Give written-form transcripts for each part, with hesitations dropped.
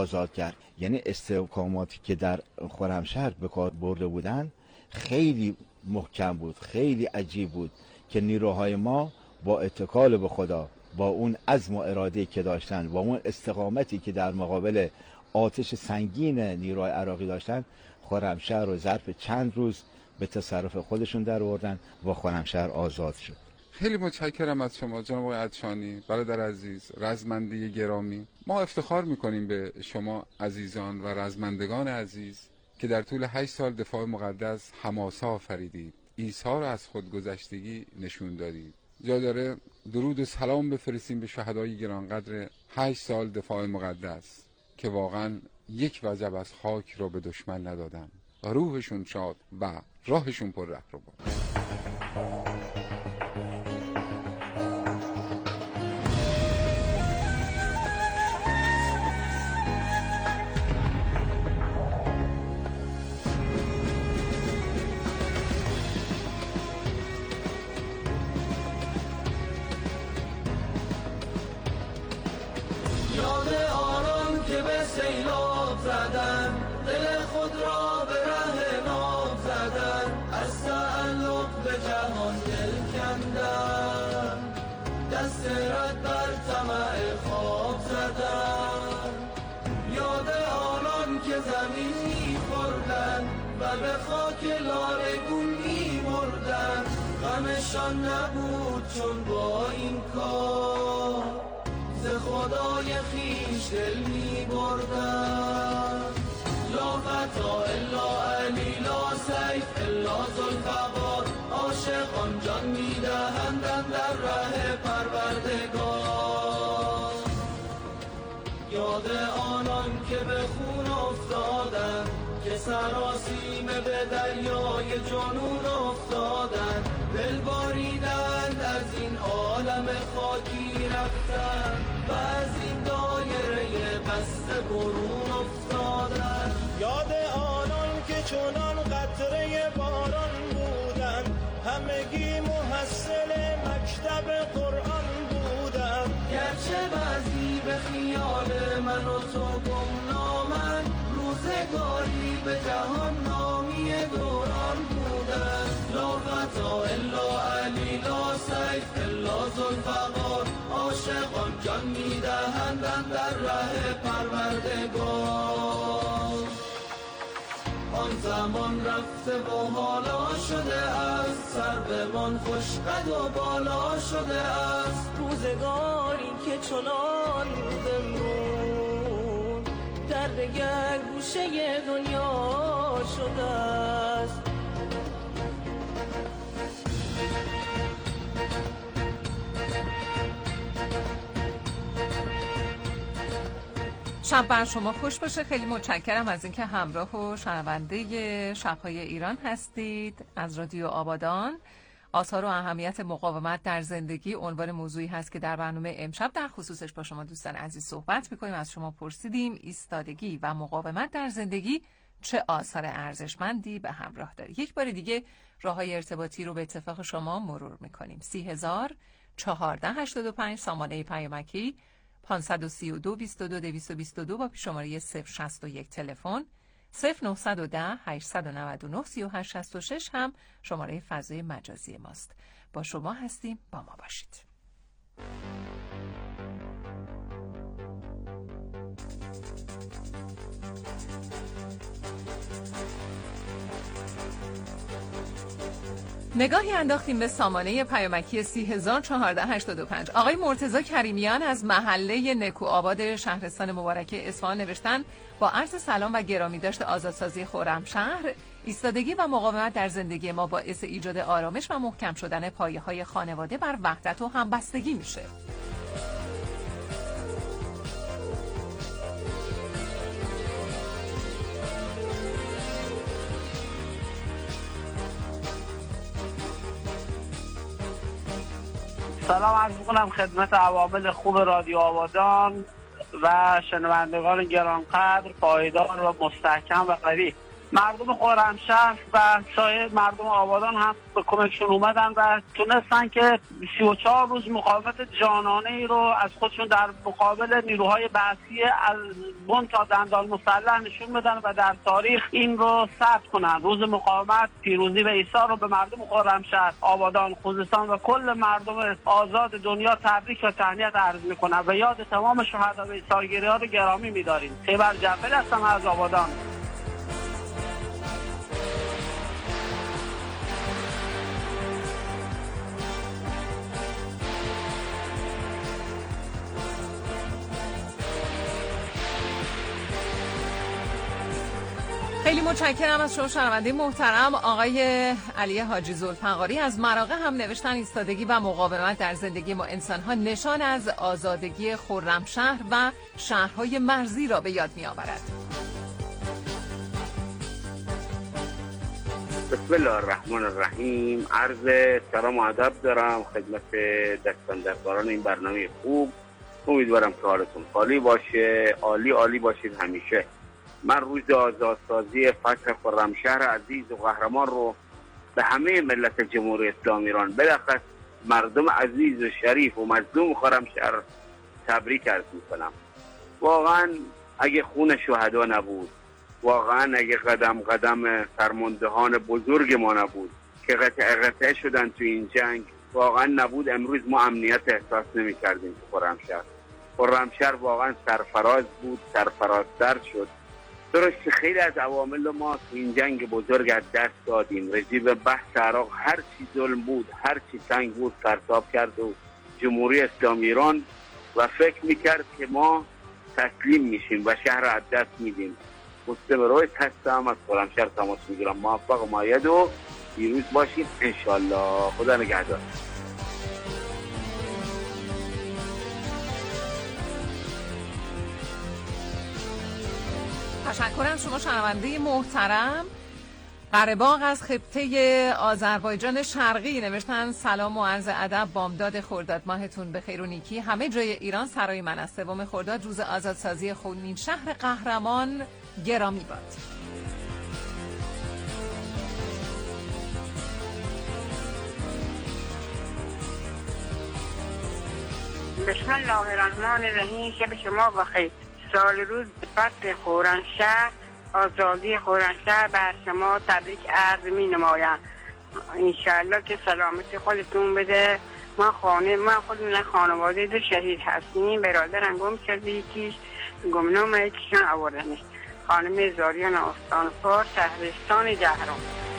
آزاد کرد. یعنی استحکاماتی که در خرمشهر به کار برده بودن خیلی محکم بود، خیلی عجیب بود که نیروهای ما با اتکال به خدا، با اون عزم و اراده که داشتن، با اون استقامتی که در مقابل آتش سنگین نیروهای عراقی داشتن، خرمشهر رو ظرف چند روز به تصرف خودشون در آوردن و خرمشهر آزاد شد. خیلی متشکرم از شما جناب آقای عطشانی، برادر عزیز، رزمنده گرامی. ما افتخار میکنیم به شما عزیزان و رزمندگان عزیز که در طول 8 سال دفاع مقدس حماسه آفریدید، ایثار از خودگذشتگی نشون دادید. جا داره درود و سلام بفرستیم به شهدای گرانقدر 8 سال دفاع مقدس که واقعا یک وجب از خاک را به دشمن ندادن. روحشون شاد و راهشون پر رهروان. سیلاب زدن دل خود را به ره ناب زدن، از تعلق به جهان دل کندن، دست رد بر طمع خواب زدن. یاد آنان که زمین می‌خوردن و به خاک لالگون می‌مردن، غمشان نبود چون با این کار ز خدای خویش دل می بردن. لا فتا الا علی، لا سیف الا ذوالفقار، عاشقان جان می دهندند در ره پروردگار. یاد آنان که به خون افتادند، که سراسیم به دریای جنون افتادند، دل باریدند از این عالم خاکی رفتند و از این دایره بسته برون افتادند. یاد آنان که چنان قطره باران بودند، همگی محصل مکتب قرآن بودند. گرچه بعضی به خیال من و تو گمنامند، روزگاری به جهان نامی دوران بودند. لا فتا الا علی، لا سیف الا ذوالفقار، عاشقان جان می‌دهندند در ره پروردگار. آن زمان رفته و حالا شده است، سربمان خوش قد و بالا شده است. روزگاری که چنان بود امروز، در دگر گوشه دنیا شده است. شب بر شما خوش باشه. خیلی متشکرم از اینکه همراه و شنونده شب‌های ایران هستید. از رادیو آبادان. آثار و اهمیت مقاومت در زندگی عنوان موضوعی هست که در برنامه امشب در خصوصش با شما دوستان عزیز صحبت می‌کنیم. از شما پرسیدیم ایستادگی و مقاومت در زندگی چه آثار ارزشمندی به همراه داره. یک بار دیگه راه‌های ارتباطی رو به اتفاق شما مرور می‌کنیم. 30485 سامانه پیامکی 532 22 222 با شماره 061 تلفن، 0910 899 3866 هم شماره فضای مجازی ماست. با شما هستیم، با ما باشید. نگاهی انداختیم به سامانه پیامکی 30485. آقای مرتضی کریمیان از محله نکوآباد شهرستان مبارک اصفهان نوشتن: با عرض سلام و گرامی داشت آزادسازی خرمشهر، ایستادگی و مقاومت در زندگی ما باعث ایجاد آرامش و محکم شدن پایه‌های خانواده بر وحدت و همبستگی میشه. سلام عرض می‌کنم خدمت عوامل خوب رادیو آبادان و شنوندگان گرانقدر، پایدار و مستحکم و قوی. مردم خرمشهر و سایر مردم آبادان هم به کمکشون اومدن و تونستن که 34 روز مقاومت جانانه ای رو از خودشون در مقابل نیروهای بعثی از بن تا دندان مسلح نشون بدن و در تاریخ این رو ثبت کنن. روز مقاومت پیروزی و ایثار رو به مردم خرمشهر، آبادان، خوزستان و کل مردم آزاد دنیا تبریک و تهنیت عرض میکنم و یاد تمام شهدا و ایثارگیری‌ها رو گرامی می‌داریم. خیبر جعفری هستم از آبادان. خیلی متشکرم از شما شنونده محترم. آقای علی حاجی ذوالفقاری از مراغه هم نوشتن ایستادگی و مقاومت در زندگی ما انسان‌ها نشان از آزادگی خرمشهر و شهرهای مرزی را به یاد می‌آورد. بسم الله الرحمن الرحیم. عرض سلام و ادب دارم خدمت دستاندرکاران این برنامه خوب. امیدوارم که حالتون خالی باشه، عالی باشید همیشه. من روز آزادسازی فتح خرمشهر عزیز و قهرمان رو به همه ملت جمهوری اسلامی ایران، بالاخص مردم عزیز و شریف و مظلوم خرمشهر تبریک عرض میکنم. واقعا اگه خون شهدا نبود، واقعا اگه قدم فرماندهان بزرگ ما نبود که قطعه شدن تو این جنگ، واقعا نبود امروز ما امنیت احساس نمی کردیم تو خرمشهر واقعا سرفراز بود، سرفرازتر شد. درست خیلی از عوامل ما تو این جنگ بزرگ از دست دادیم. رژیم بحث عراق هر چی ظلم بود، هر چی تنگ بود پرتاب کرد و جمهوری اسلامی ایران و فکر میکرد که ما تسلیم میشیم و شهر از دست میدیم. مستمرات هستم از خرمشهر تماس میگیرم. موفق و مؤید و پیروز باشید انشالله. خدا نگهدار. تشکرم شما شنونده محترم. قره‌باغ از خطه آذربایجان شرقی نوشتن سلام و عرض ادب، بامداد خرداد ماهتون به خیر و نیکی. همه جای ایران سرای من است. 3 خرداد روز آزادسازی خونین شهر قهرمان گرامی باد. بسم الله الرحمن الرحیم. شب شما بخیر. سال روز فتح خرمشهر، آزادی خرمشهر بر شما تبریک عرض می نمایم. انشالله که سلامتی خودتون بده. ما خودمون خانواده 2 شهید هستیم. برادرم گم شده، یکیش گمنام، یکیشون آوردنش. خانم زاریان استانپور، شهرستان جهرم.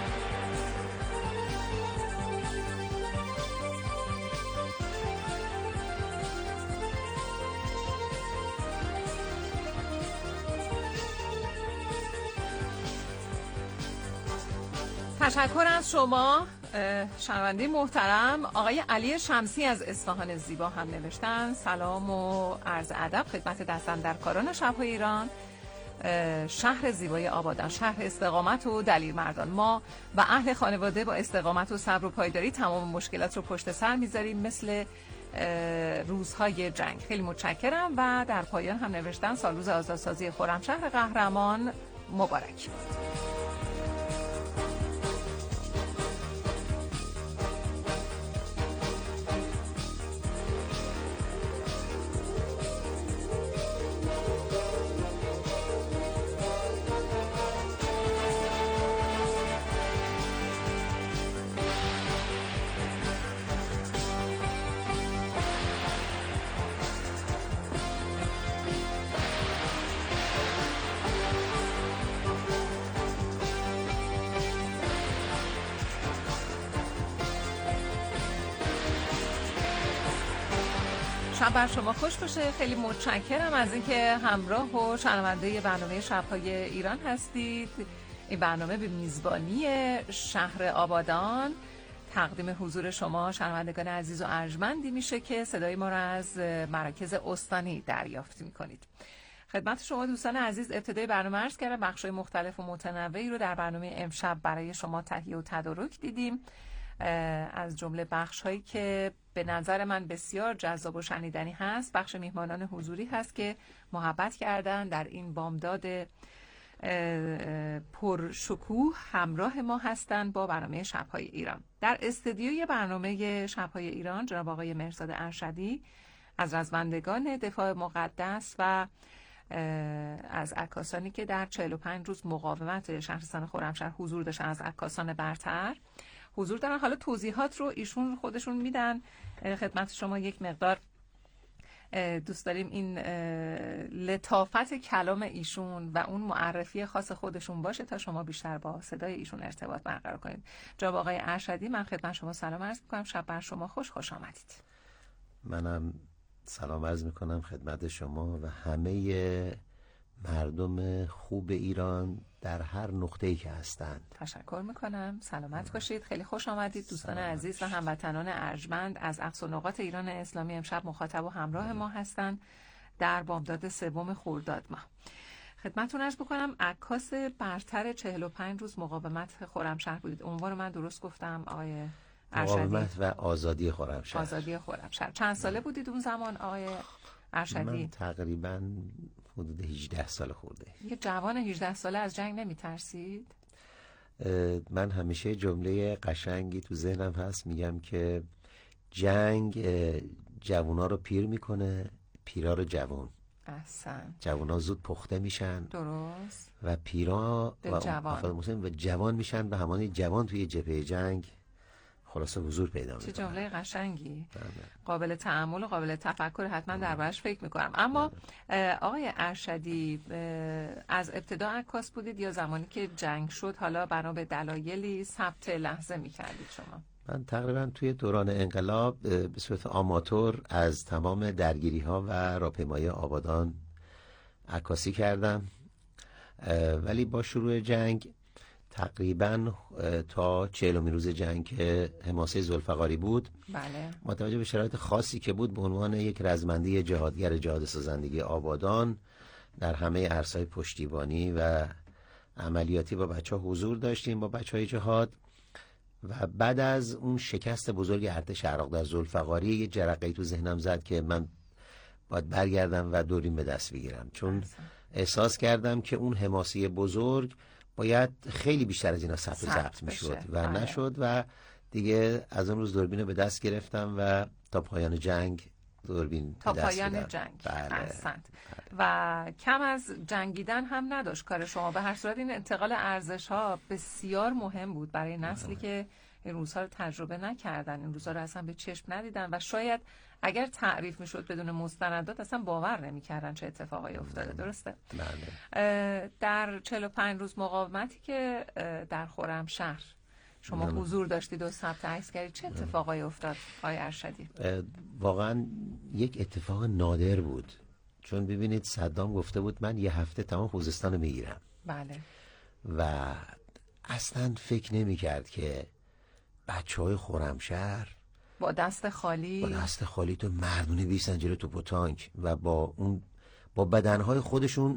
تشکر از شما شنونده محترم. آقای علی شمسی از اصفهان زیبا هم نوشتن سلام و عرض ادب خدمت دستاندرکاران شب‌های ایران، شهر زیبای آبادان، شهر استقامت و دلیر مردان. ما و اهل خانواده با استقامت و صبر و پایداری تمام مشکلات رو پشت سر میذاریم مثل روزهای جنگ. خیلی متشکرم. و در پایان هم نوشتن سال روز آزادسازی خرمشهر قهرمان مبارک. شب بر شما خوش باشه. خیلی متشکرم از اینکه همراه و شنونده برنامه شب‌های ایران هستید. این برنامه به میزبانی شهر آبادان تقدیم حضور شما شنوندگان عزیز و ارجمندی میشه که صدای ما را از مراکز استانی دریافت میکنید. خدمت شما دوستان عزیز ابتدای برنامه عرض کردم بخش‌های مختلف و متنوعی رو در برنامه امشب برای شما تهیه و تدارک دیدیم، از جمله بخش‌هایی که به نظر من بسیار جذاب و شنیدنی هست. بخش میهمانان حضوری هست که محبت کردن در این بامداد پرشکوه همراه ما هستند با برنامه شب‌های ایران. در استودیوی برنامه شب‌های ایران جناب آقای مهرزاد ارشدی از رزمندگان دفاع مقدس و از عکاسانی که در 45 روز مقاومت شهرستان خرمشهر حضور داشتن، از عکاسان برتر حضور دارن. حالا توضیحات رو ایشون خودشون میدن خدمت شما. یک مقدار دوست داریم این لطافت کلام ایشون و اون معرفی خاص خودشون باشه تا شما بیشتر با صدای ایشون ارتباط برقرار کنید. جناب آقای ارشدی، من خدمت شما سلام عرض میکنم. شب بر شما خوش آمدید. منم سلام عرض میکنم خدمت شما و همه مردم خوب ایران در هر نقطه‌ای که هستند. تشکر میکنم. سلامت باشید. خیلی خوش آمدید دوستان عزیز و هموطنان ارجمند از اقصا نقاط ایران اسلامی. امشب مخاطب و همراه ما هستند در بامداد 3 خرداد ماه. خدمتتون عرض بکنم عکاس برتر 45 روز مقاومت خرمشهر بودید. عنوان من درست گفتم آقای ارشدی؟ مقاومت و آزادی خرمشهر. آزادی خرمشهر. چند ساله بودید اون زمان آقای ارشدی؟ من تقریبا حدود 18 سال خورده. یه جوان 18 ساله از جنگ نمیترسید؟ من همیشه جمله قشنگی تو ذهنم هست، میگم که جنگ جوونا رو پیر میکنه، پیرا رو جوان. احسن. جوونا زود پخته میشن. درست. و پیرا و جوان میشن و همان جوان توی جبهه جنگ خلاصه حضور پیدا میکنه. چه جمله قشنگی. قابل تأمل و قابل تفکر، حتما دربارش فکر میکنم. اما آقای ارشدی از ابتدا عکاس بودید یا زمانی که جنگ شد حالا بنا به دلایلی ثبت لحظه میکردید شما؟ من تقریبا توی دوران انقلاب به صورت آماتور از تمام درگیری ها و راهپیمایی آبادان عکاسی کردم، ولی با شروع جنگ تقریبا تا 40 روز جنگ که حماسه ذوالفقاری بود، بله، با توجه به شرایط خاصی که بود به عنوان یک رزمنده جهادگر جهاد سازندگی آبادان در همه عرصه‌های پشتیبانی و عملیاتی با بچه‌ها حضور داشتیم، با بچه‌های جهاد. و بعد از اون شکست بزرگ ارتش عراق در ذوالفقاری یه جرقه‌ای تو ذهنم زد که من باید برگردم و دوربین به دست بگیرم، چون احساس کردم که اون حماسه بزرگ باید خیلی بیشتر از اینا ثبت و ضبط میشد و نشد و دیگه از اون روز دوربین رو به دست گرفتم و تا پایان جنگ دوربین تا به دست پایان بدم. جنگ. بله. احسنت. و کم از جنگیدن هم نداشت کار شما. به هر صورت این انتقال ارزش ها بسیار مهم بود برای نسلی که این روزها رو تجربه نکردن، این روزها رو اصلا به چشم ندیدن و شاید اگر تعریف میشد بدون مستندات اصلا باور نمیکردن چه اتفاقایی افتاده. درسته؟ بله. در 45 روز مقاومتی که در خرمشهر شما حضور داشتید و ثبت عکس کردید، چه اتفاقایی افتاد آقای ارشدی؟ واقعا یک اتفاق نادر بود، چون ببینید صدام گفته بود من یه هفته تمام خوزستان رو میگیرم. بله. و اصلا فکر نمی کرد که بچه‌های خرمشهر با دست خالی تو مردونه بیستن جلو توپ و تانک و با بدنهای خودشون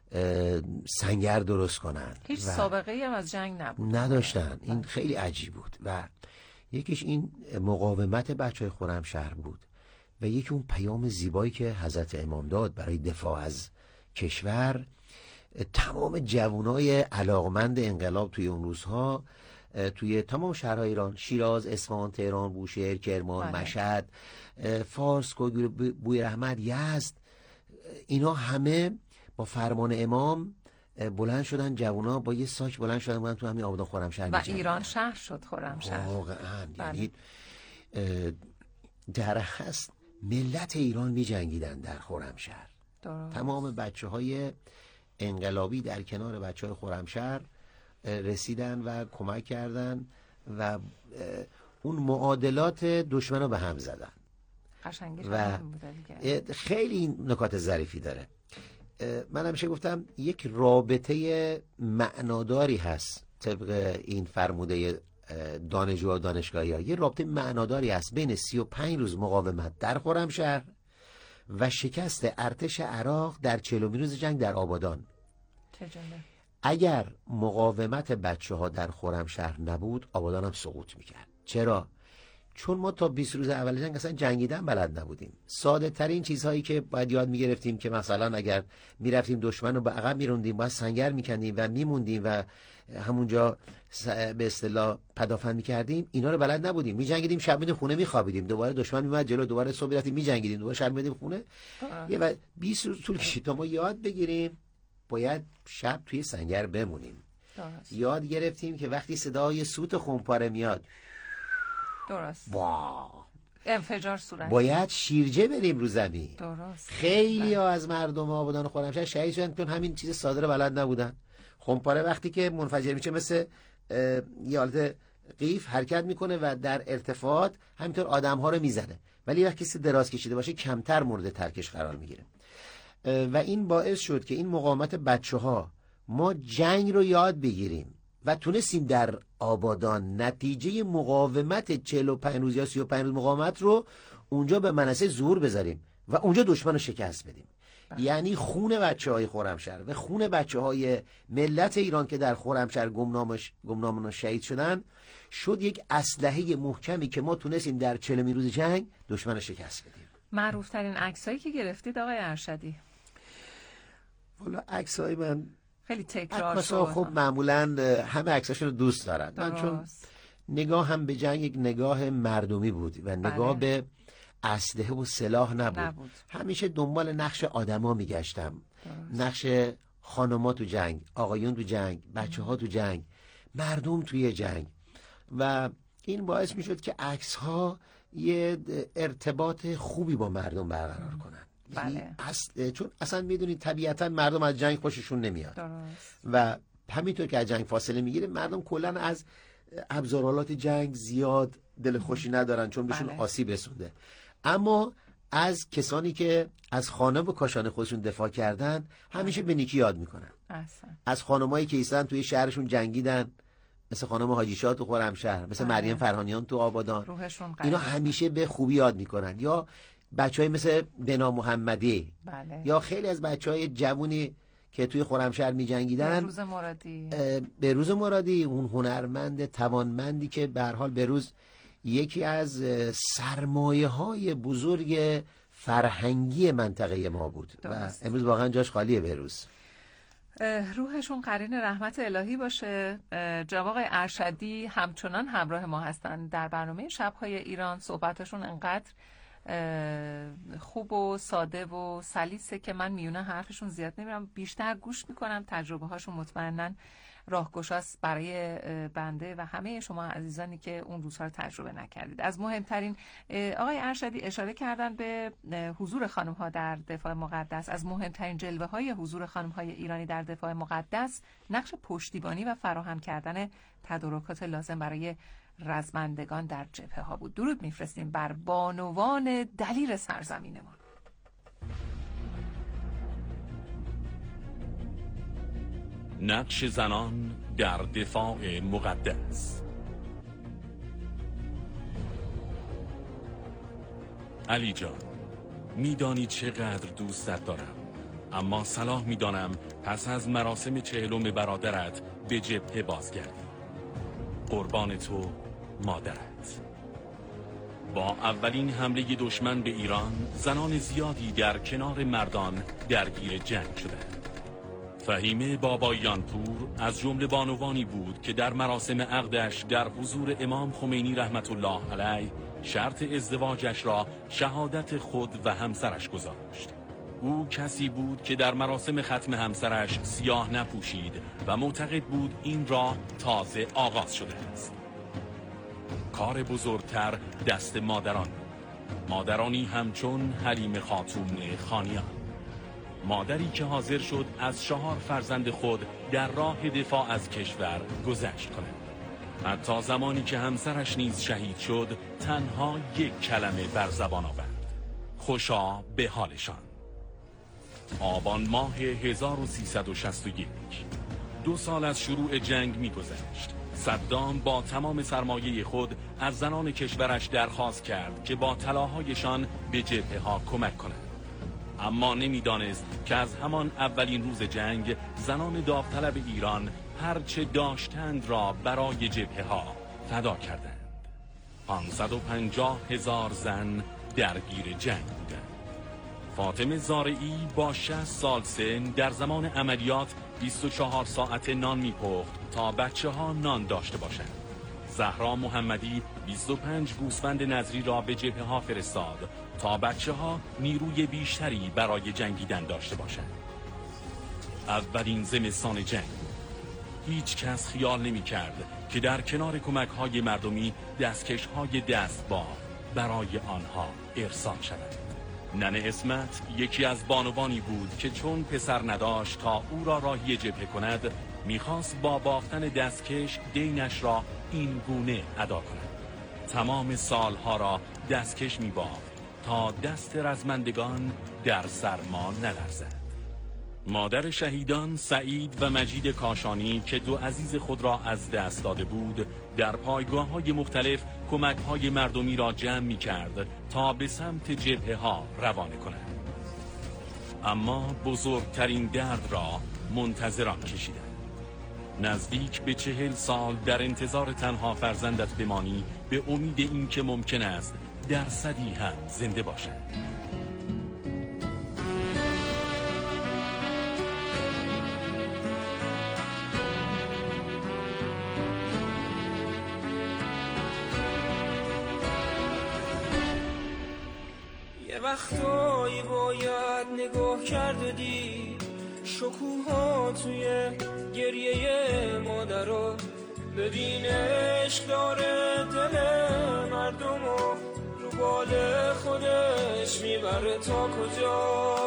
سنگر درست کنن. هیچ سابقه ای هم از جنگ نداشتن. این خیلی عجیب بود و یکیش این مقاومت بچه‌های خرمشهر بود و یکی اون پیام زیبایی که حضرت امام داد برای دفاع از کشور. تمام جوانای علاقمند انقلاب توی اون روزها توی تمام شهرهای ایران، شیراز، اصفهان، تهران، بوشهر، کرمان، مشهد، فارس، بوی رحمت، یزد، اینا همه با فرمان امام بلند شدن. جوونا با یه ساک بلند شدن تو همین آبادان خرمشهر و ایران شهر شد خرمشهر. واقعا یعنی در هست ملت ایران می جنگیدن در خرمشهر. تمام بچه‌های انقلابی در کنار بچه‌های خرمشهر رسیدن و کمک کردن و اون معادلات دشمن رو به هم زدن و خیلی نکات ظریفی داره. من همیشه گفتم یک رابطه معناداری هست طبق این فرموده دانشجو و دانشگاهی ها، یه رابطه معناداری هست بین 35 روز مقاومت در خرمشهر و شکست ارتش عراق در 40 روز جنگ در آبادان. اگر مقاومت بچه ها در خرمشهر نبود آبادان هم سقوط میکرد. چرا؟ چون ما تا 20 روز اول جنگ اصلا جنگیدن بلد نبودیم. ساده ترین چیزهایی که باید یاد میگرفتیم که مثلا اگر میرفتیم دشمن رو به عقب میروندیم، باید سنگر میکندیم و میموندیم و همونجا به اصطلاح پدافند میکردیم، اینا رو بلد نبودیم. میجنگیدیم، شب میرفتیم خونه میخوابیدیم، دوباره دشمن میومد جلو، دوباره صبح رفتیم میجنگیدیم، دوباره شب میرفتیم خونه. یه 20 روز طول کشید تا ما یاد بگیریم باید شب توی سنگر بمونیم. یاد گرفتیم که وقتی صدای سوت خمپاره میاد درست انفجار صورت باید شیرجه بریم رو زمین. درست. خیلی ها از مردم آبادان خرمشهر شهید شدن چون همین چیز ساده رو بلد نبودن. خمپاره وقتی که منفجر میشه مثل یه حالت قیف حرکت میکنه و در ارتفاعات همینطور آدم ها رو میزنه، ولی وقتی کسی دراز کشیده باشه کمتر مورد ترکش قرار میگیره و این باعث شد که این مقاومت بچه ها ما جنگ رو یاد بگیریم و تونستیم در آبادان نتیجه مقاومت 45 روز یا 35 روز مقاومت رو اونجا به منصه ظهور بذاریم و اونجا دشمن رو شکست بدیم. یعنی خون بچه‌های خرمشهر و خون بچه‌های ملت ایران که در خرمشهر گمنامان شهید شدن شد یک اسلحه محکمی که ما تونستیم در 40 روز جنگ دشمن رو شکست بدیم. معروف ترین عکسایی که گرفتید آقای ارشدی؟ والا عکسای من خیلی تکرار عکاسا خب معمولا همه عکساشون رو دوست دارن. من چون نگاه هم به جنگ یک نگاه مردمی بود و نگاه به اسلحه و سلاح نبود. همیشه دنبال نقش آدما میگشتم، نقش خانما تو جنگ، آقایون تو جنگ، بچه ها تو جنگ، مردم توی جنگ و این باعث میشد که عکس ها یه ارتباط خوبی با مردم برقرار کنن. بله. چون اصلا میدونید طبیعتا مردم از جنگ خوششون نمیاد. درست. و همینطور که از جنگ فاصله میگیره مردم کلا از ابزارالات جنگ زیاد دل خوشی ندارن چون بهشون آسیب رسونده. اما از کسانی که از خانه و کاشانه خودشون دفاع کردن همیشه به نیکی یاد میکنن. از خانمایی که ایستادن توی شهرشون جنگیدن، مثل خانم حاجی شاه تو خرمشهر، مثل مریم فرهانیان تو آبادان، اینا همیشه به خوبی یاد میکنن. یا بچهای مثل بنا محمدی، یا خیلی از بچهای جوونی که توی خرمشهر می‌جنگیدن، بهروز مرادی، اون هنرمند توانمندی که به هر حال بهروز یکی از سرمایه‌های بزرگ فرهنگی منطقه ما بود و امروز واقعا جاش خالیه بهروز. روحشون قرین رحمت الهی باشه. جناب آقای ارشدی همچنان همراه ما هستند در برنامه شب‌های ایران. صحبتشون انقدر خوب و ساده و سلیسه که من میونه حرفشون زیاد نمیرم، بیشتر گوش میکنم. تجربه هاشون مطمئناً راهگشاست برای بنده و همه شما عزیزانی که اون روزها رو تجربه نکردید. از مهمترین، آقای ارشدی اشاره کردن به حضور خانم ها در دفاع مقدس. از مهمترین جلوه های حضور خانم های ایرانی در دفاع مقدس نقش پشتیبانی و فراهم کردن تدارکات لازم برای رزمندگان در جبهه ها بود. درود میفرستیم بر بانوان دلیر سرزمینمان. نقش زنان در دفاع مقدس. علی جان، میدانی چقدر دوستت دارم، اما صلاح میدانم پس از مراسم 40 برادرت به جبهه بازگردی. قربان تو مادرت. با اولین حمله دشمن به ایران، زنان زیادی در کنار مردان درگیر جنگ شدند. فهیمه بابایانپور از جمله بانوانی بود که در مراسم عقدش در حضور امام خمینی رحمت الله علیه شرط ازدواجش را شهادت خود و همسرش گذاشت. او کسی بود که در مراسم ختم همسرش سیاه نپوشید و معتقد بود این را تازه آغاز شده است. کار بزرگتر دست مادران، مادرانی همچون حلیم خاتون خانیان، مادری که حاضر شد از 4 فرزند خود در راه دفاع از کشور گذشت کند. حتی زمانی که همسرش نیز شهید شد تنها یک کلمه بر زبان آورد: خوشا به حالشان. آبان ماه 1361، 2 سال از شروع جنگ می‌گذشت. صدام با تمام سرمایه خود از زنان کشورش درخواست کرد که با طلاهایشان به جبهه ها کمک کنند. اما نمیدانست که از همان اولین روز جنگ زنان داوطلب ایران هرچه داشتند را برای جبهه ها فدا کردند. 550,000 زن درگیر جنگ بودند. فاطمه زارعی با 60 سال سن در زمان عملیات 24 ساعت نان میپخت تا بچه ها نان داشته باشند. زهرا محمدی 25 گوسفند نظری را به جبهه ها فرستاد تا بچه ها نیروی بیشتری برای جنگیدن داشته باشند. اولین زمستان جنگ، هیچ کس خیال نمی کرد که در کنار کمک های مردمی دستکش های دستباف برای آنها ارسال شود. ننه اسمت یکی از بانوانی بود که چون پسر نداشت تا او را راهی جبهه کند، میخواست با بافتن دستکش دینش را این گونه ادا کند. تمام سالها را دستکش میبافت تا دست رزمندگان در سرما نلرزد. مادر شهیدان سعید و مجید کاشانی که دو عزیز خود را از دست داده بود، در پایگاه‌های مختلف کمک‌های مردمی را جمع می‌کرد تا به سمت جبهه ها روانه کند. اما بزرگترین درد را منتظران کشیدند. نزدیک به 40 سال در انتظار تنها فرزندت بمانی به امید اینکه ممکن است درصدی هم زنده باشد. وقتایی باید نگاه کرد و دید شکوها توی گریه مادرها، ببین عشق داره دل مردم رو بال خودش میبره تا کجا.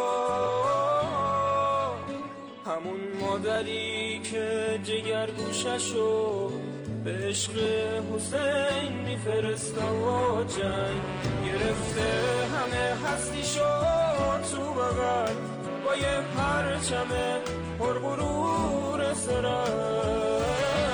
همون مادری که جگر گوششو به عشق حسین میفرستا، جنگ گرفته همه هستیشو تو بغل با یه پرچم پرغرور سرنگ،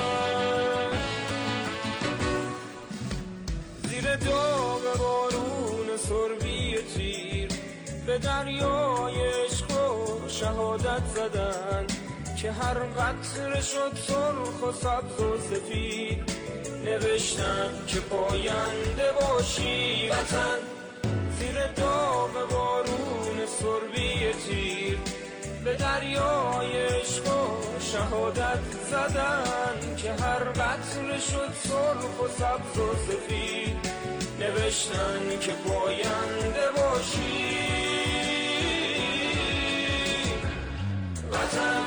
زیر داغ بارون سربی تیر به دریای عشق و شهادت زدن که هر قطره شد سرخ و سبز و سفید. نوشتن که پاینده باشی وطن، زیر داغ بارون سربی تیر به دریای عشق و شهادت زدن که هر قطره شد سرخ و سبز و سفید. نوشتن که پاینده باشی وطن.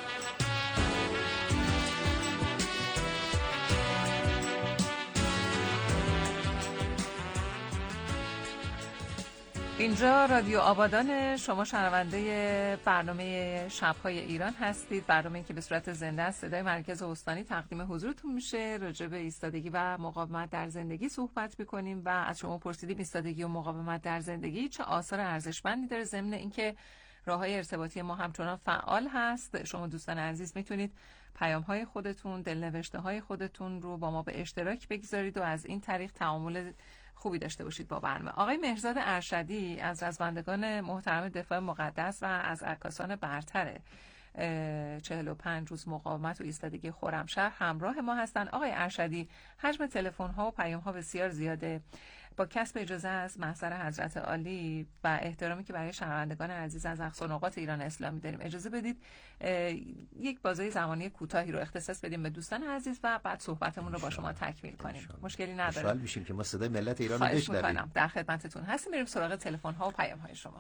اینجا رادیو آبادان، شما شنونده برنامه شب‌های ایران هستید. برنامه‌ای که به صورت زنده از صدای مرکز استانی تقدیم حضورتون میشه. راجع به ایستادگی و مقاومت در زندگی صحبت می‌کنیم و از شما پرسیدیم ایستادگی و مقاومت در زندگی چه آثار ارزشمندی داره، ضمن اینکه راه‌های ارتباطی ما همچنان فعال هست. شما دوستان عزیز میتونید پیام‌های خودتون، دلنوشته‌های خودتون رو با ما به اشتراک بگذارید و از این طریق تعامل خوبی داشته باشید با برنامه. آقای مهرزاد ارشدی از رزمندگان محترم دفاع مقدس و از عکاسان برتر 45 روز مقاومت و ایستادگی خرمشهر همراه ما هستند. آقای ارشدی، حجم تلفن‌ها و پیام‌ها بسیار زیاده. با کسب اجازه از محضر حضرت عالی و احترامی که برای شنوندگان عزیز از اقصا نقاط ایران اسلامی داریم، اجازه بدید یک بازه زمانی کوتاهی رو اختصاص بدیم به دوستان عزیز و بعد صحبتمون رو با شما تکمیل کنیم. مشکلی نداره. خوشحال میشیم که ما صدای ملت ایران رو بشنویم. در خدمتتون هستیم. میریم سراغ تلفن‌ها و پیام‌های شما.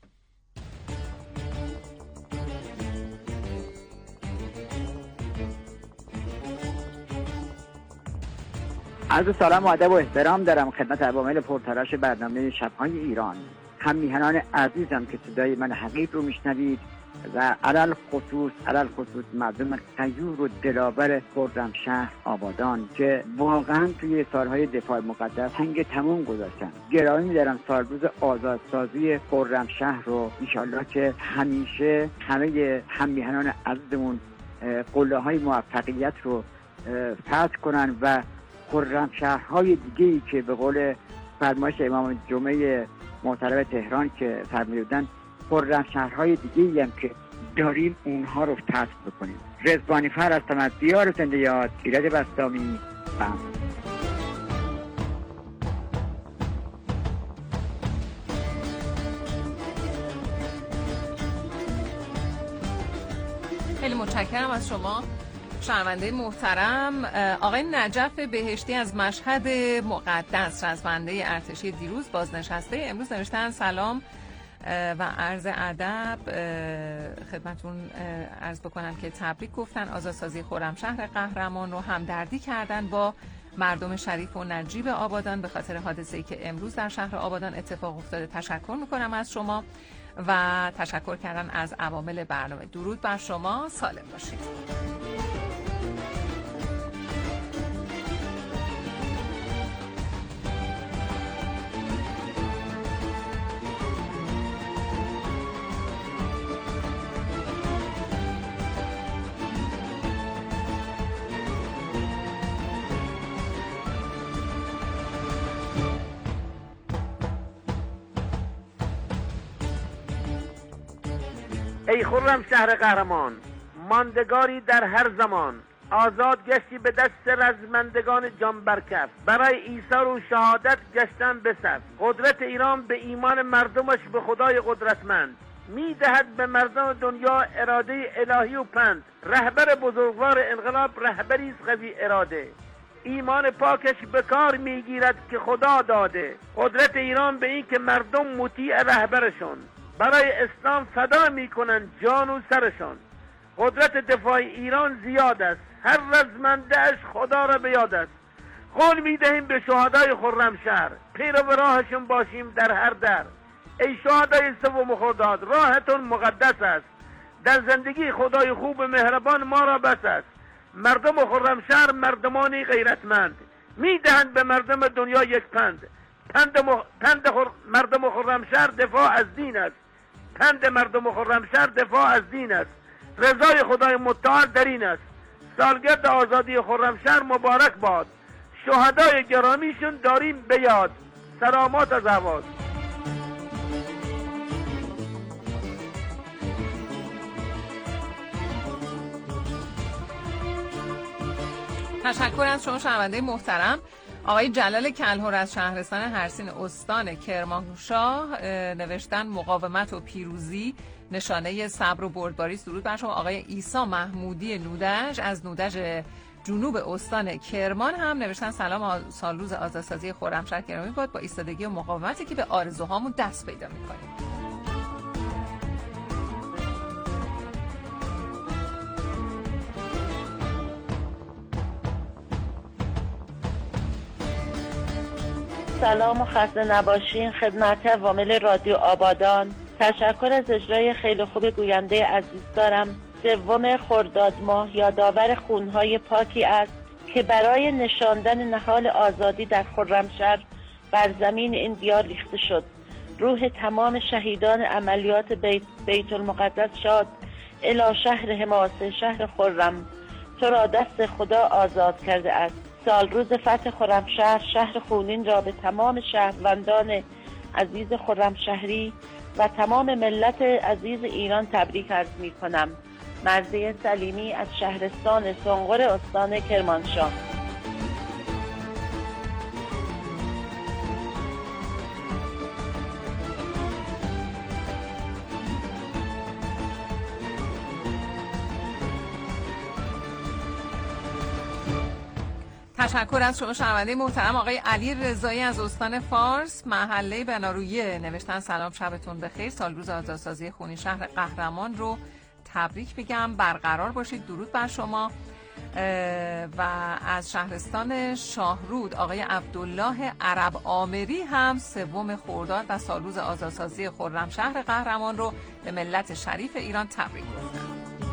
عرض سلام و ادب و احترام دارم خدمت عوامل پرتلاش برنامه شب‌های ایران. هم میهنان عزیزم که صدای من حقیق رو میشنوید و علل خصوص مردم غیور و دلاور خرمشهر آبادان که واقعا توی سالهای دفاع مقدس هنگ تموم گذاشتن. گرامی می‌دارم سالروز آزادسازی خرمشهر رو، انشالله که همیشه همه هم میهنان عزیزمون قله‌های موفقیت رو فتح کنن و خرمشهرهای دیگه‌ای که به قول فرمایش امام جمعه محترم تهران که فرمودن خرمشهرهای دیگه‌ای هم که داریم اونها رو فتح بکنیم. رضوانی فر هستم از دیار زنده یاد، ایرج بستامی. متشکرم از شما شنونده محترم. آقای نجف بهشتی از مشهد مقدس، رزمنده ارتشی دیروز بازنشسته، امروز نوشتن سلام و عرض ادب خدمتون عرض بکنم که تبریک گفتن، آزادسازی خرمشهر قهرمان رو همدردی کردن با مردم شریف و نجیب آبادان به خاطر حادثه‌ای که امروز در شهر آبادان اتفاق افتاده. تشکر میکنم از شما و تشکر کردن از عوامل برنامه. درود بر شما، سالم باشید. ای خرم شهر قهرمان، ماندگاری در هر زمان، آزاد گشتی به دست رزمندگان جان برکف، برای ایثار و شهادت گشتن به صف. قدرت ایران به ایمان مردمش به خدای قدرتمند، میدهد به مردم دنیا اراده الهی و پند. رهبر بزرگوار انقلاب رهبری است قوی اراده، ایمان پاکش به کار میگیرد که خدا داده. قدرت ایران به این که مردم مطیع رهبرشون، برای اسلام فدا میکنن جان و سرشان. قدرت دفاع ایران زیاد است، هر رزمنده‌اش خدا را به یاد است. قول میدهیم به شهدای خرمشهر، پیرو راهشون باشیم در هر در. ای شهدای سوم خرداد، راهتون مقدس است، در زندگی خدای خوب مهربان ما را بس است. مردم خرمشهر مردمانی غیرتمند، میدهند به مردم دنیا یک پند. مردم خرمشهر دفاع از دین است، پند مردم خرمشهر دفاع از دین است. رضای خدای متعال در این است، سالگرد آزادی خرمشهر مبارک باد. شهدای گرامیشون داریم به یاد. سلامات از اهواز. تشکر از شما شنونده محترم. آقای جلال کلهر از شهرستان هرسین استان کرمانشاه نوشتن مقاومت و پیروزی نشانه صبر و بردباری است. درود بر شما. آقای عیسی محمودی نودج از نودج جنوب استان کرمان هم نوشتن سلام، سال روز آزادسازی خرمشهر گرامی باد، با ایستادگی و مقاومتی که به آرزوهامون دست پیدا می‌کنیم. سلام و خسته نباشین خدمت عوامل رادیو آبادان. تشکر از اجرای خیلی خوب گوینده عزیز دارم. 3 خرداد ماه یادآور خونهای پاکی است که برای نشاندن نهال آزادی در خرمشهر بر زمین این دیار ریخته شد. روح تمام شهیدان عملیات بیت المقدس شاد. الی شهر حماسه، شهر خرم، تو را دست خدا آزاد کرده است. سال روز فتح خرمشهر، شهر خونین را به تمام شهروندان عزیز خرمشهری و تمام ملت عزیز ایران تبریک عرض می کنم. مرضیه سلیمی از شهرستان سنقر استان کرمانشاه. تشکر از شما شنونده محترم. آقای علی رضایی از استان فارس محله بنارویه نوشتن سلام، شبتون بخیر، سال روز آزادسازی خونین شهر قهرمان رو تبریک میگم، برقرار باشید. درود بر شما. و از شهرستان شاهرود آقای عبدالله عرب آمری هم 3 خرداد و سال روز آزادسازی خرمشهر قهرمان رو به ملت شریف ایران تبریک گفتن.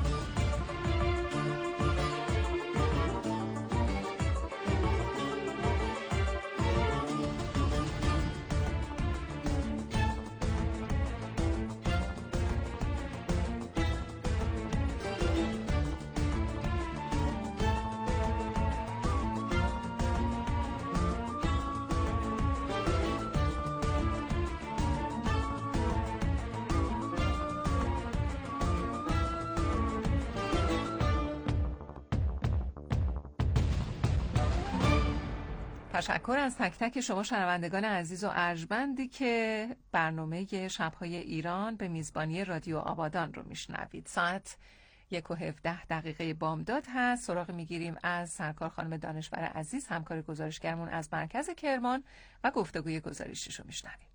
تشکر از تک تک شما شنوندگان عزیز و ارجمندی که برنامه شب‌های ایران به میزبانی رادیو آبادان رو میشنوید. ساعت 1:17 بامداد هست. سراغ میگیریم از سرکار خانم دانشور عزیز، همکار گزارشگرمون از مرکز کرمان، و گفتگوی گزارشش رو میشنویم.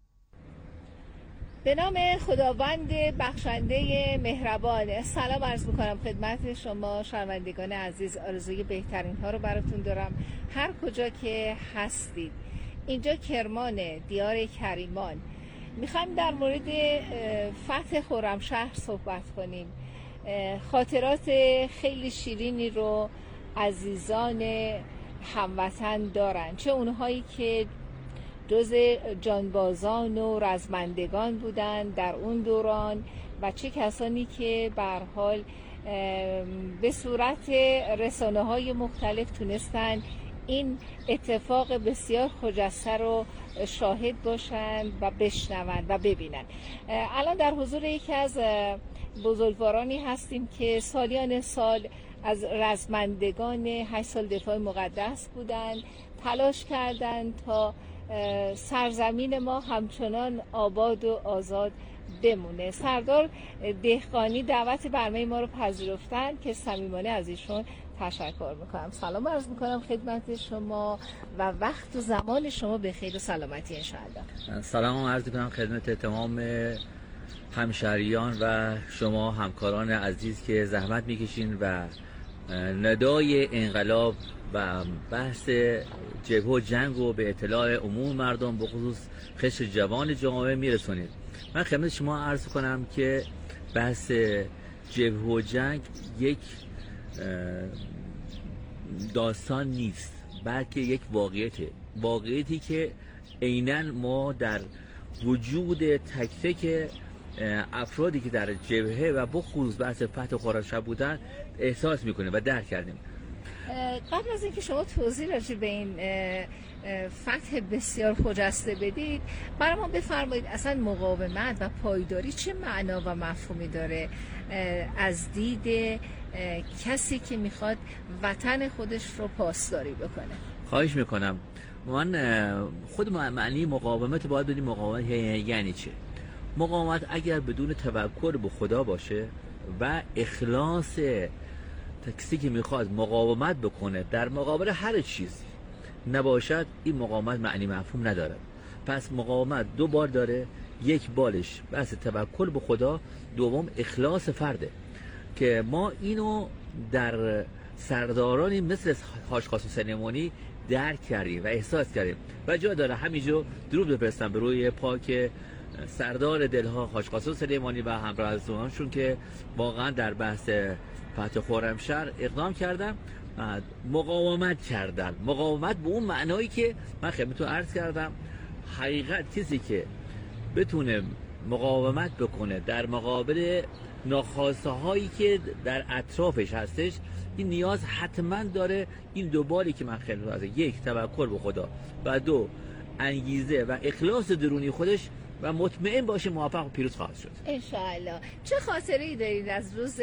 به نام خداوند بخشنده مهربان. سلام عرض میکنم خدمت شما شنوندگان عزیز. آرزوی بهترین ها رو براتون دارم هر کجا که هستید. اینجا کرمان، دیار کریمان. میخوایم در مورد فتح خرمشهر صحبت کنیم. خاطرات خیلی شیرینی رو عزیزان هموطن دارن، چه اونهایی که جز جانبازان و رزمندگان بودن در اون دوران و چه کسانی که به هر حال به صورت رسانه‌های مختلف تونستن این اتفاق بسیار خجسته رو شاهد باشند و بشنوند و ببینند. الان در حضور یکی از بزرگوارانی هستیم که سالیان سال از رزمندگان 8 سال دفاع مقدس بودند، تلاش کردند تا سرزمین ما همچنان آباد و آزاد بمونه. سردار دهقانی دعوت برنامه ما رو پذیرفتن که صمیمانه از ایشون تشکر میکنم. سلام عرض میکنم خدمت شما و وقت و زمان شما به خیر و سلامتی انشاءالله. سلام عرض میکنم خدمت تمام همشهریان و شما همکاران عزیز که زحمت میکشین و ندای انقلاب و بحث جبهه و جنگ رو به اطلاع عموم مردم به خصوص قشر جوان جامعه میرسونید. من خدمت شما عرض کنم که بحث جبهه و جنگ یک داستان نیست، بلکه یک واقعیتی که عیناً ما در وجود تک تک افرادی که در جبهه و بخصوص بحث فتح خرمشهر بودن احساس میکنیم و درک کردیم. قبل از اینکه شما توضیح راجع به این فتح بسیار خجسته بدید، برای ما بفرمایید اصلا مقاومت و پایداری چه معنا و مفهومی داره از دید کسی که میخواد وطن خودش رو پاسداری بکنه؟ خواهش میکنم. من خود معنی مقاومت باید بدیم. مقاومت یعنی چه؟ مقاومت اگر بدون توکل به خدا باشه و اخلاص کسی که میخواد مقاومت بکنه در مقابل هر چیزی نباشد، این مقاومت معنی مفهوم نداره. پس مقاومت دو بار داره، یک بالش بحث توکل به خدا، دوم اخلاص فرده که ما اینو در سردارانی مثل حاج قاسم سلیمانی درک کردیم و احساس کردیم و جا داره همینجا درود بفرستم به روی پاک سردار دلها حاج قاسم سلیمانی و همراهانشون که واقعا در بحث فتح خرمشهر اقدام کردن و مقاومت کردن. مقاومت به اون معنایی که من خدمتتون عرض کردم. حقیقت کسی که بتونه مقاومت بکنه در مقابل ناخواسته هایی که در اطرافش هستش، این نیاز حتما داره این دو باری که من خیلی از یک توکل به خدا و دو انگیزه و اخلاص درونی خودش و مطمئن باشه موفق و پیروز خواهد شد انشاءالله. چه خاطره‌ای دارید از روز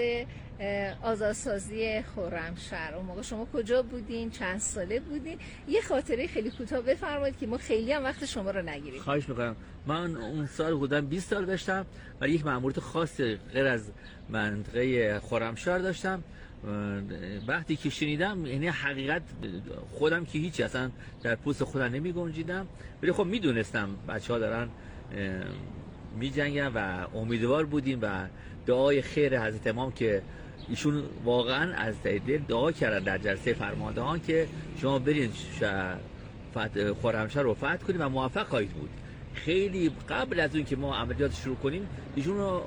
آزادسازی خرمشهر؟ اون موقع شما کجا بودین؟ چند ساله بودین؟ یه خاطره خیلی کوتاه بفرمایید که ما خیلی هم وقت شما رو نگیریم. خواهش میکنم. من اون سال بودم 20 سال داشتم و یک مأموریت خاصی غیر از منطقه خرمشهر داشتم. وقتی که شنیدم، یعنی حقیقت خودم که هیچی اصلا در پوست خودم نمی گنجیدم، ولی خب میدونستم بچه‌ها دارن می جنگن و امیدوار بودیم و دعای خیر حضرت امام که ایشون واقعا از دل دعا کردن در جلسه فرماندهان که شما برین خرمشهر رو فتح کنید و موفق خواهید بود. خیلی قبل از اون که ما عملیات شروع کنیم ایشون رو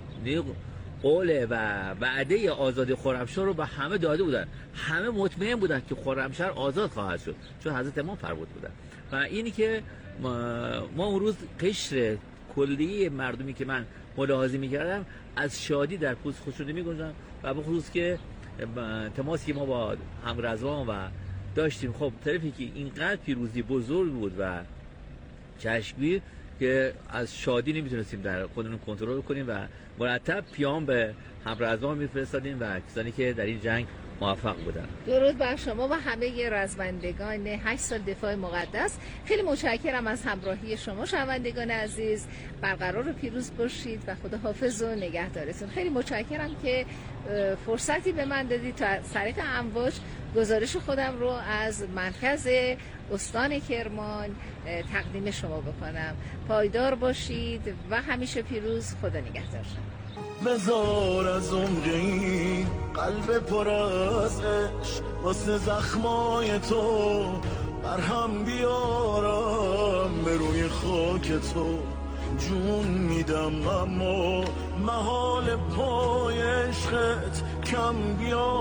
قول و وعده آزادی خرمشهر رو به همه داده بودن. همه مطمئن بودن که خرمشهر آزاد خواهد شد چون حضرت امام فرمود بودن. و اینی که ما اون روز قشر کلی مردمی که من ملاحظه می‌کردم از شادی در پوست خودشون نمی‌گنجن و به خصوص که تماسی که ما با همرزوان و داشتیم، خب طرفی که اینقدر پیروزی بزرگ بود و چشمگیر که از شادی نمیتونستیم در خودمون کنترل کنیم و مرتب پیام به همرزوان میفرستادیم و کسانی که در این جنگ موفق بودن. درود بر شما و همه رزمندگان 8 سال دفاع مقدس. خیلی متشکرم از همراهی شما شنوندگان عزیز. برقرار و پیروز باشید و خدا حافظ و نگهدارتون. خیلی متشکرم که فرصتی به من دادید تا از طریق امواج گزارش خودم رو از مرکز استان کرمان تقدیم شما بکنم. پایدار باشید و همیشه پیروز. خدا نگهدار. بذار از عمری قلب پر از عشق واسه زخمای تو برهم بیارم، به روی خاک تو جون میدم اما محال پای عشقت کم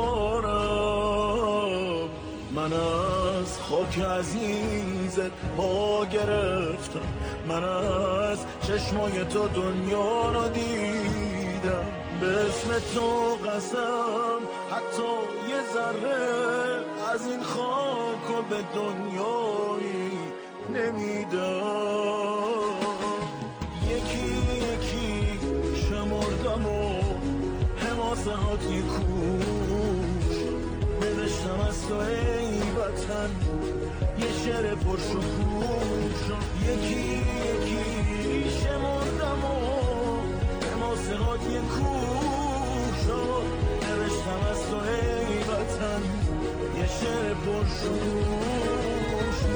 بیارم. من از خاک عزیزت پا گرفتم، من از چشمای تو دنیا رو دیدم، به اسم تو قسم حتی یه ذره از این خاک و به دنیایی نمیدم. یکی یکی شمردم و حماسه هاتی کوش نوشتم از تو ای وطن یه شعر پرشکوش. یکی یکی شمردم و حماسه هاتی کوش نوشتم از تو ای وطن یه شعر پرشکوش.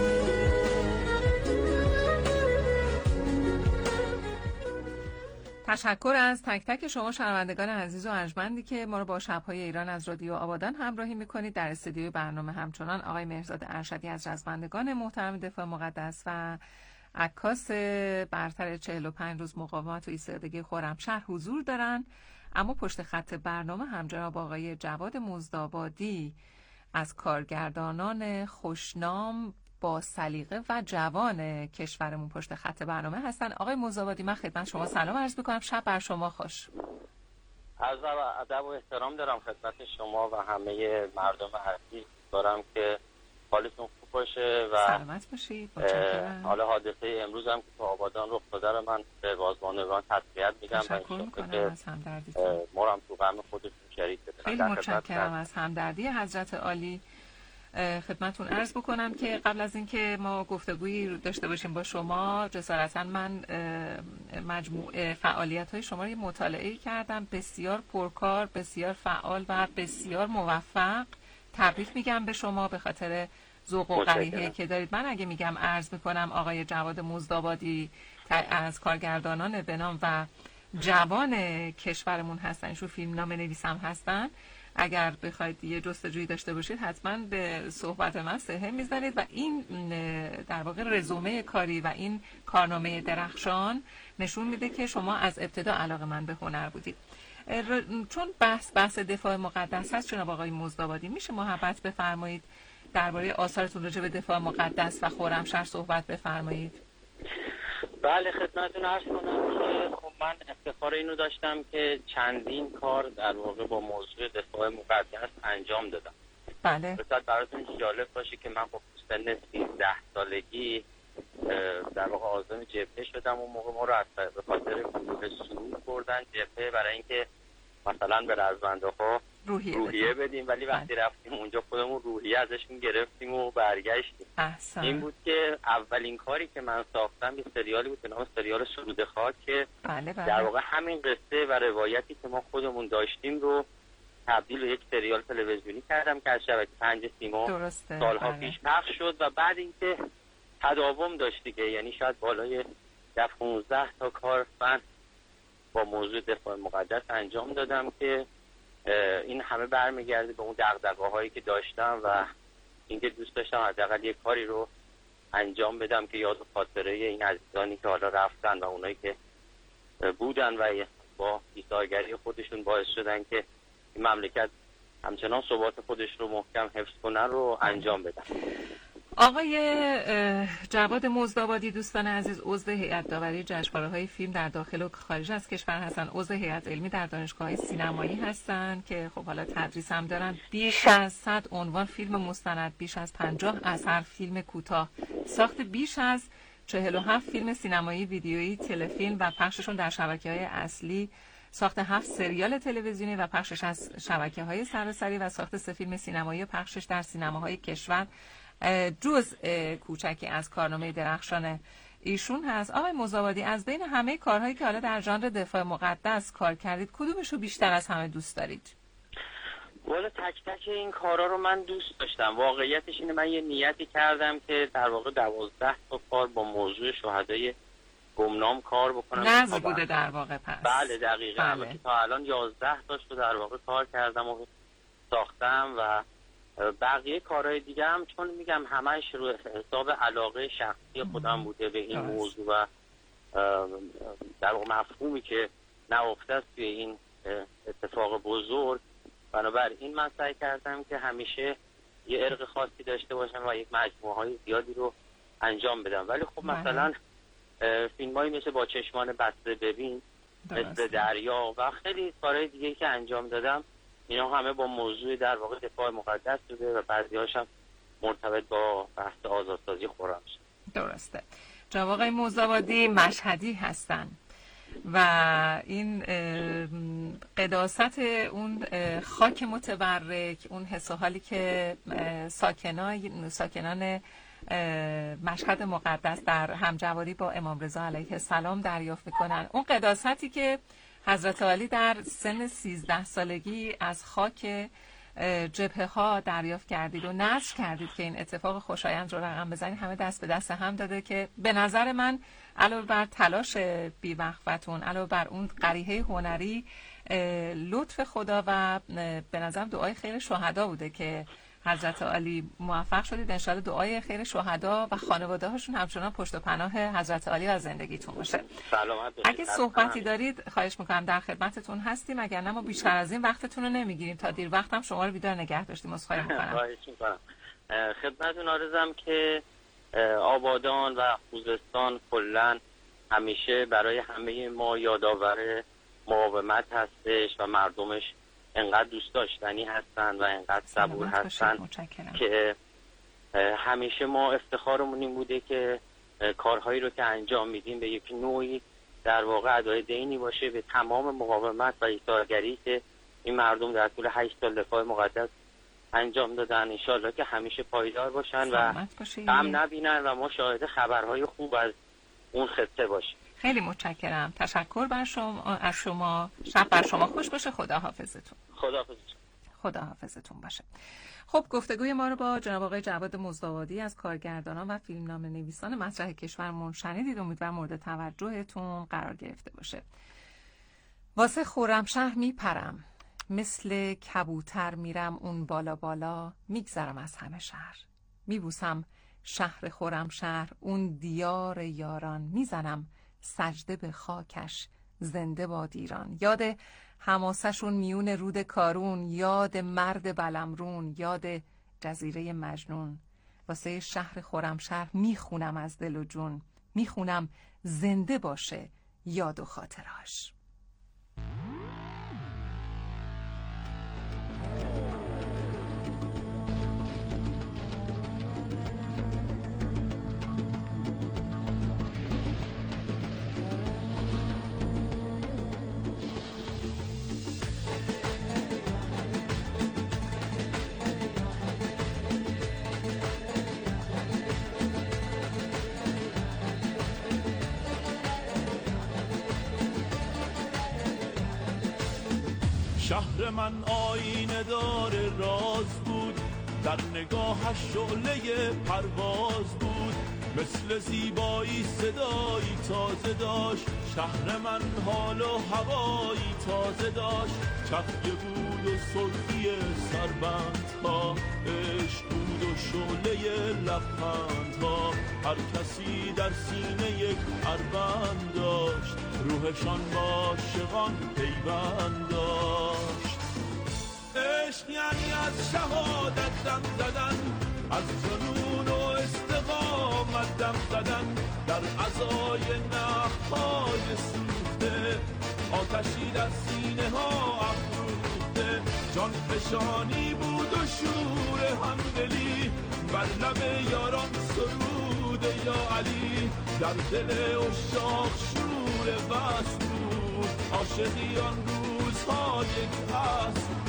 تشکر از تک تک شما شنوندگان عزیز و ارجمندی که ما رو با شب‌های ایران از رادیو آبادان همراهی می‌کنید. در استودیوی برنامه همچنان آقای مهرزاد ارشدی از رزمندگان محترم دفاع مقدس و عکاس برتر 45 روز مقاومت و ایستادگی خرمشهر حضور دارن. اما پشت خط برنامه همجناب آقای جواد مزدآبادی از کارگردانان خوشنام با سلیقه و جوان کشورمون پشت خط برنامه هستن. آقای مزدآبادی، من خدمت شما سلام عرض می‌کنم. شب بر شما خوش. عرض ادب و احترام دارم خدمت شما و همه مردم عزیز. دارم که حالتون خوب باشه و سلامت باشید. متشکرم. حالا حادثه امروز هم که تو آبادان رخ داده رو من به بازماندگان تسلیت میگم و انشالله از همدردیتون ما هم تو غم خودتون شریک بدیم. خیلی متشکرم از همدردی حضرت عالی. خدمتون عرض بکنم که قبل از اینکه ما گفتگویی داشته باشیم با شما، جسارتا من مجموعه فعالیت‌های شما رو مطالعه کردم. بسیار پرکار، بسیار فعال و بسیار موفق. تبریک میگم به شما به خاطر ذوق و قریحه‌ای که دارید. من اگه میگم عرض میکنم آقای جواد مزدآبادی از کارگردانان بنام و جوان کشورمون هستن، ایشون فیلمنامه نویسم هستن. اگر بخواید یه جستجویی داشته باشید حتما به صحبت من سهم میزنید و این در واقع رزومه کاری و این کارنامه درخشان نشون میده که شما از ابتدا علاقه‌مند به هنر بودید. چون بحث دفاع مقدس هست، جناب آقای مزدآبادی میشه محبت بفرمایید درباره آثارتون راجع به دفاع مقدس و خرمشهر صحبت بفرمایید؟ بله خدمتتون عرض کنم که خب من افتخار اینو داشتم که چندین کار در واقع با موضوع دفاع مقدس انجام دادم. بله. بسیار براتون جالب باشه که من با سن 13 سالگی در واقع عازم جبهه شدم. اون موقع ما رو به خاطر گروه سرور بردن جبهه برای اینکه مثلا به رزمنده‌ها روحیه بدیم، ولی وقتی رفتیم اونجا خودمون روحیه ازشون گرفتیم و برگشتیم. این بود که اولین کاری که من ساختم یه سریالی بود به نام سریال سرود خاک که در واقع همین قصه و روایتی که ما خودمون داشتیم رو تبدیل به یک سریال تلویزیونی کردم که از شبکه 5 سیما سالها پیش پخش شد و بعد اینکه تداوم داشت دیگه، یعنی شاید بالای 15 تا کار من با موضوع دفاع مقدس انجام دادم که این همه برمیگرده به اون دغدغه‌هایی که داشتم و اینکه دوست داشتم حداقل یک کاری رو انجام بدم که یاد و خاطره این عزیزانی که حالا رفتن و اونایی که بودن و با ایثارگری خودشون باعث شدن که این مملکت همچنان ثبات خودش رو محکم حفظ کنن رو انجام بدم. آقای جواد مزدآبادی دوستان عزیز عضو هیئت داوری جشنواره‌های فیلم در داخل و خارج از کشور هستن، عضو هیئت علمی در دانشگاه سینمایی هستن که خب حالا تدریس هم دارن. بیش از 100 عنوان فیلم مستند، بیش از 50 اثر فیلم کوتاه، ساخت بیش از 47 فیلم سینمایی، ویدیویی، تلفیلم و پخششون در شبکه‌های اصلی ساخت 7 سریال تلویزیونی و پخشش از شبکه‌های سراسری و ساخت 3 فیلم سینمایی و پخشش در سینماهای کشور جزء کوچکی از کارنامه درخشان ایشون هست. آقای مزاودی، از بین همه کارهایی که حالا در ژانر دفاع مقدس کار کردید کدومش رو بیشتر از همه دوست دارید؟ والا تک تک این کارا رو من دوست داشتم. واقعیتش اینه من یه نیتی کردم که در واقع 12 تا کار با موضوع شهدای گمنام کار بکنم. نظر بوده در واقع پس. بله دقیقاً. بله. تا الان 11 تاش رو در واقع کار کردم و ساختم و بقیه کارهای دیگه هم چون میگم همش رو حساب علاقه شخصی خودم بوده به این موضوع و در واقع مفهومی که نهفته است توی این اتفاق بزرگ، بنابراین من سعی کردم که همیشه یه ارق خاصی داشته باشم و یک مجموعه های زیادی رو انجام بدم. ولی خب مثلا فیلمایی مثل با چشمان بسته ببین، مثل دریا و خیلی کارهای دیگه که انجام دادم، اینا همه با موضوع در واقع دفاع مقدس بوده و بعضی‌هاش هم مرتبط با بحث آزادسازی خرمشهر. درسته. جناب آقای مزاودی مشهدی هستن و این قداست اون خاک متبرک، اون حس و حالی که ساکنان مشهد مقدس در همجواری با امام رضا علیه السلام دریافت میکنن، اون قداستی که حضرت علی در سن 13 سالگی از خاک جبهه ها دریافت کردید و نذر کردید که این اتفاق خوشایند رو رقم بزنید، همه دست به دست هم داده که به نظر من علاوه بر تلاش بی‌وقفتون، علاوه بر اون قریحه هنری، لطف خدا و به نظرم دعای خیر شهدا بوده که حضرت علی موفق شدید. انشاءالله دعای خیر شهدا و خانواده هاشون همچنان پشت و پناه حضرت علی و زندگیتون باشه. سلامت باشید. اگه صحبتی دارید خواهش میکنم، در خدمتتون هستیم، اگر نه ما بیشتر از این وقتتون رو نمیگیریم، تا دیر وقت هم شما رو بیدار نگه داشتیم. عذرخواهی میکنم. خواهش میکنم. خدمتتون عرضم که آبادان و خوزستان کلا همیشه برای همه ما یادآور مقاومت هستش و مردمش انقدر دوست داشتنی هستن و انقدر صبور هستن که همیشه ما افتخارمون این بوده که کارهایی رو که انجام میدیم به یک نوعی در واقع ادای دینی باشه به تمام مقاومت و ایثارگری که این مردم در طول 8 سال دفاع مقدس انجام دادن. انشالله که همیشه پایدار باشن و غم نبینن و ما شاهد خبرهای خوب از اون خطه باشیم. خیلی متشکرم. تشکر بر شما، از شما. شب بر شما خوش باشه. خدا حافظتون. خدا حافظتون باشه. خب گفتگوی ما رو با جناب آقای جواد مزاودی از کارگردانان و فیلمنامه نویسان مسرح کشورمون شنیدید. امیدوارم مورد توجهتون قرار گرفته باشه. واسه خرمشهر میپرم، مثل کبوتر میرم اون بالا بالا، میگذرم از همه شهر، میبوسم شهر خرمشهر، اون دیار یاران، میزنم سجده به خاکش، زنده باد ایران. یاد حماسشون میون رود کارون، یاد مرد بلمرون، یاد جزیره مجنون. واسه شهر خرمشهر میخونم از دل و جون، میخونم زنده باشه یاد و خاطراش. شهر من آینه دار راز بود، در نگاهش شعله پرواز بود، مثل زیبایی صدایی تازه داشت. شهر من حال و هوایی تازه داشت، چفیه بود و سرخی سربندها، عشق بود و شعله لبخندها. هر کسی در سینه یک اربند داشت، روحشان با عاشقان پیوند داشت. عشق یعنی از شهادت دم زدن، از جنون و استقامت دم زدن، در عزای نخهای سوخته، آتشی در سینه ها افروخته. جان فشانی بود و شور همدلی، بر لب یاران سرود یا علی، در دل عشاق شور وصل بود. بود، عاشقی آن روزها یک عصر بود.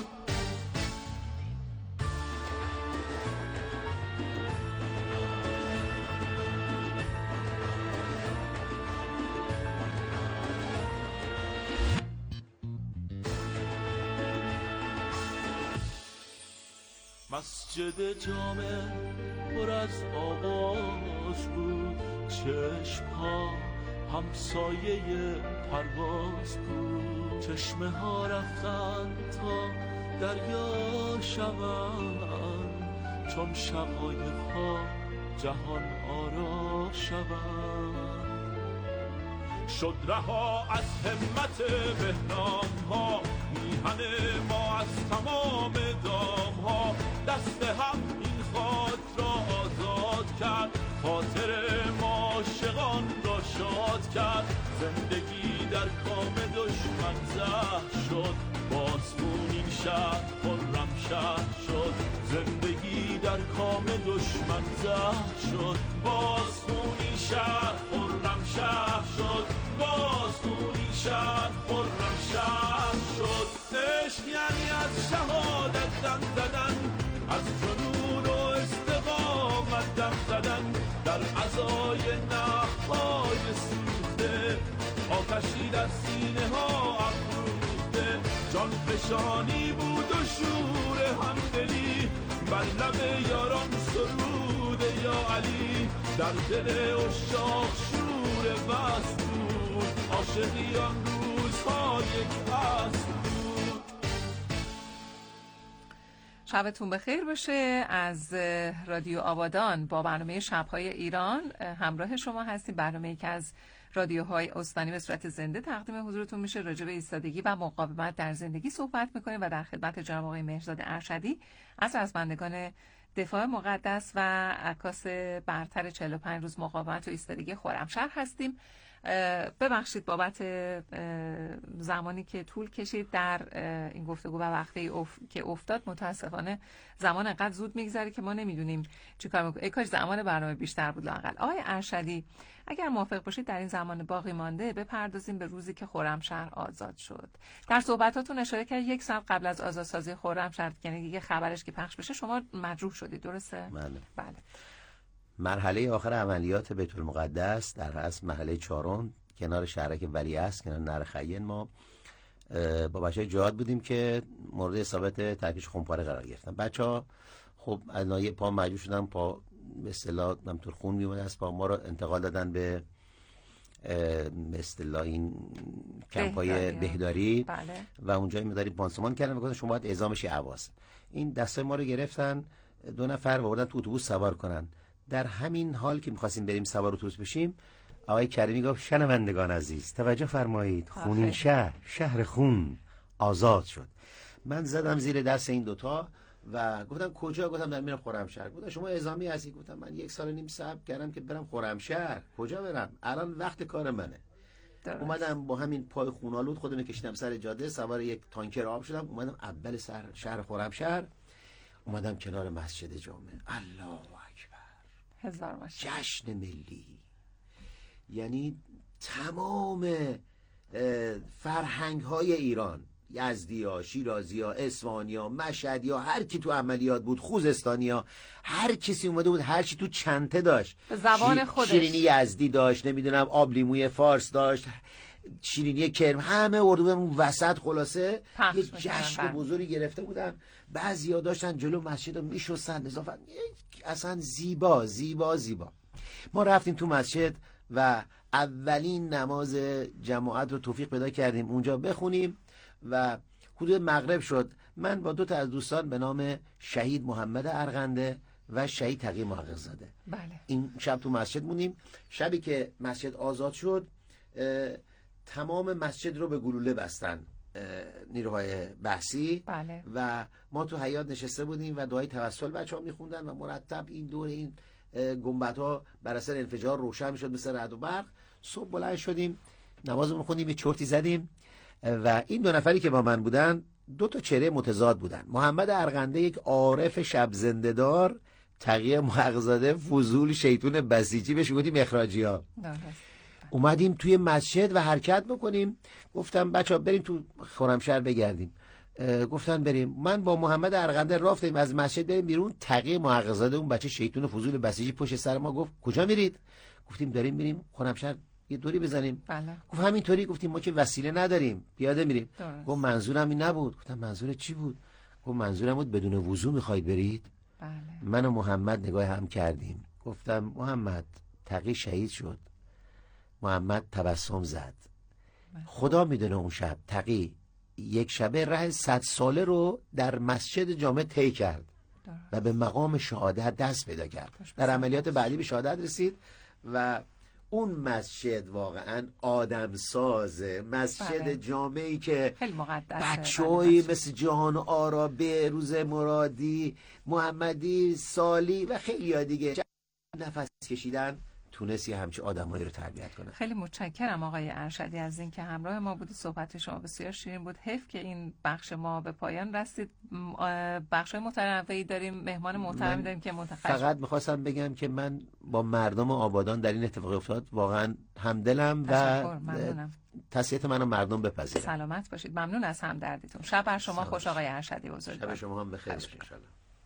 مسجد جامع پر از آواز بود، چشم‌ها همسایه پرواز بود، چشمه ها رفتن تا دریا شوند، چون شقایق‌ها جهان آرا شوند. شد رها از همت بهنام‌ها، میهن ما از تمام دام‌ها، دست هم این خاک را آزاد کرد، خاطر ما عاشقان را شاد کرد. زندگی در کام دشمن زهر شد، باز خون این شهر خرم شهر شد. زندگی در کام دشمن زهر شد، باز خون این شهر خرم شهر شد. باز خون این شهر خرم شهر شد. عشق یعنی از شهادت دم زدن، از جنون و استقامت دم زدن، در عزای نخهای سوخته، آتشی در سینه ها افروخته. جان فشانی بود و شور همدلی، بر لب یاران سرود یا علی، در دل عشاق شور بس بود، عاشقی آن روزها یک عصر بود. شبتون بخیر باشه. از رادیو آبادان با برنامه شب‌های ایران همراه شما هستیم. برنامه‌ای که از رادیوهای استانی به صورت زنده تقدیم حضورتون میشه. راجع به ایستادگی و مقاومت در زندگی صحبت میکنیم و در خدمت جناب آقای مهرزاد ارشدی از رزمندگان دفاع مقدس و عکاس برتر 45 روز مقاومت و ایستادگی خرمشهر هستیم. ببخشید بابت زمانی که طول کشید در این گفتگو و وقتی که افتاد. متاسفانه زمان انقدر زود میگذره که ما نمیدونیم چیکار میکنیم. ای کاش زمان برنامه بیشتر بود لااقل. آقای ارشدی اگر موافق باشید در این زمان باقی مانده بپردازیم به روزی که خرمشهر آزاد شد. در صحبتاتون اشاره کردید 1 ساعت قبل از آزادسازی خرمشهر، یعنی دیگه خبرش که پخش بشه شما مجروح شدید، درسته؟ بله. مرحله آخر عملیات بیت المقدس در اصل مرحله 4 کنار شهرک ولیعصر، کنار نهر خیین، ما با بچه‌های جهاد بودیم که مورد اصابت ترکش خونپاره قرار گرفتن. بچه‌ها خب از ناحیه پا مجبور شدن، پا به اصطلاح همطور خون میومد از پا، ما رو انتقال دادن به اصطلاح این کمپای بهداری. بله. و اونجا می‌داریم پانسمان کردن، میگفتن شما باید اعزام شی اواز. این دسته ما رو گرفتن، 2 نفر آوردن تو اتوبوس سوار کنن. در همین حال که می‌خواستیم بریم سوار اتوبوس بشیم، آقای کریمی گفت شنوندگان عزیز توجه فرمایید، خونین شهر خون آزاد شد. من زدم زیر دست این دوتا و گفتم کجا؟ گفتم در میرم خرمشهر. گفتم شما اعزامی هستی؟ گفتم من 1 سال و نیم صبر کردم که برم خرمشهر. کجا برم؟ الان وقت کار منه. اومدم با همین پای خونالود خودم کشیدم سر جاده، سوار یک تانکر آب شدم، اومدم اول شهر خرمشهر، اومدم کنار مسجد جامع. الله اکبر، هزار باشه. جشن ملی، یعنی تمام فرهنگ های ایران، یزدی ها، شیرازی ها، اصفهانی ها، مشهدی ها، هر کی تو عملیات بود، خوزستانی ها، هر کسی اومده بود، هر چی تو چنته داشت، زبان خودش، شیرینی یزدی داشت، نمیدونم آب لیموی فارس داشت، شیرینی کرم، همه اردو وسط. خلاصه یه جشن بزرگی گرفته بودن. بعضیا داشتن جلو مسجد رو میشستن، نظافت اصلا زیبا زیبا زیبا. ما رفتیم تو مسجد و اولین نماز جماعت رو توفیق پیدا کردیم اونجا بخونیم و حدود مغرب شد. من با 2 تا از دوستان به نام شهید محمد ارغنده و شهید تقی محقق‌زاده این شب تو مسجد مونیم. شبی که مسجد آزاد شد تمام مسجد رو به گلوله بستن نیروهای بحثی. و ما تو حیاط نشسته بودیم و دعای توسل بچه‌ها میخوندن و مرتب این دور این گنبدها بر اثر انفجار روشن میشد مثل رعد و برق. صبح بلند شدیم، نمازمون خوندیم، یه چرتی زدیم و این 2 نفری که با من بودن 2 تا چهره متضاد بودن. محمد ارغنده یک عارف شب زنده دار، تقی محقق‌زاده فضول شیطون بسیجی، بهش میگفتیم اخراجی ها. اومدیم توی مسجد و حرکت بکنیم. گفتم بچه‌ها بریم تو خرمشهر بگردیم. گفتن بریم. من با محمد ارغنده رفتیم از مسجد بریم بیرون. تقی محقق‌زاده اون بچه شیطون فضول بسیجی پشت سر ما گفت کجا میرید؟ گفتیم داریم میریم خرمشهر یه دوری بزنیم. بله. گفت همینطوری. گفتیم ما که وسیله نداریم پیاده میریم. گفت منظورم این نبود. گفتم منظور چی بود؟ گفت منظورم بود بدون وضو میخواید برید؟ بله. من و محمد نگاه هم کردیم. گفتم محمد تقی شهید شد. محمد تبسم زد. خدا میدونه اون شب تقی یک شبه ره 100 ساله رو در مسجد جامع طی کرد و به مقام شهادت دست پیدا کرد. در عملیات بعدی به شهادت رسید و اون مسجد واقعا آدم سازه. مسجد جامعی که بچه‌ای مثل جهان آرا، بهروز مرادی، محمدی سالی و خیلی ها دیگه نفس کشیدن تونستی همچه آدمایی رو تربیت کنه. خیلی متشکرم آقای ارشدی از اینکه همراه ما بودید. صحبت شما بسیار شیرین بود. حیف که این بخش ما به پایان رسید. بخش‌های متنوعی داریم، مهمان محترمی داریم که منتخب. فقط می‌خواستم بگم که من با مردم آبادان در این اتفاق افتاد واقعا همدلم و تسلیت منو مردم بپذیرن. سلامت باشید. ممنون از همدردیتون. شب بر شما خوش آقای ارشدی بزرگوار. شب شما هم بخیر باشه ان شاء الله.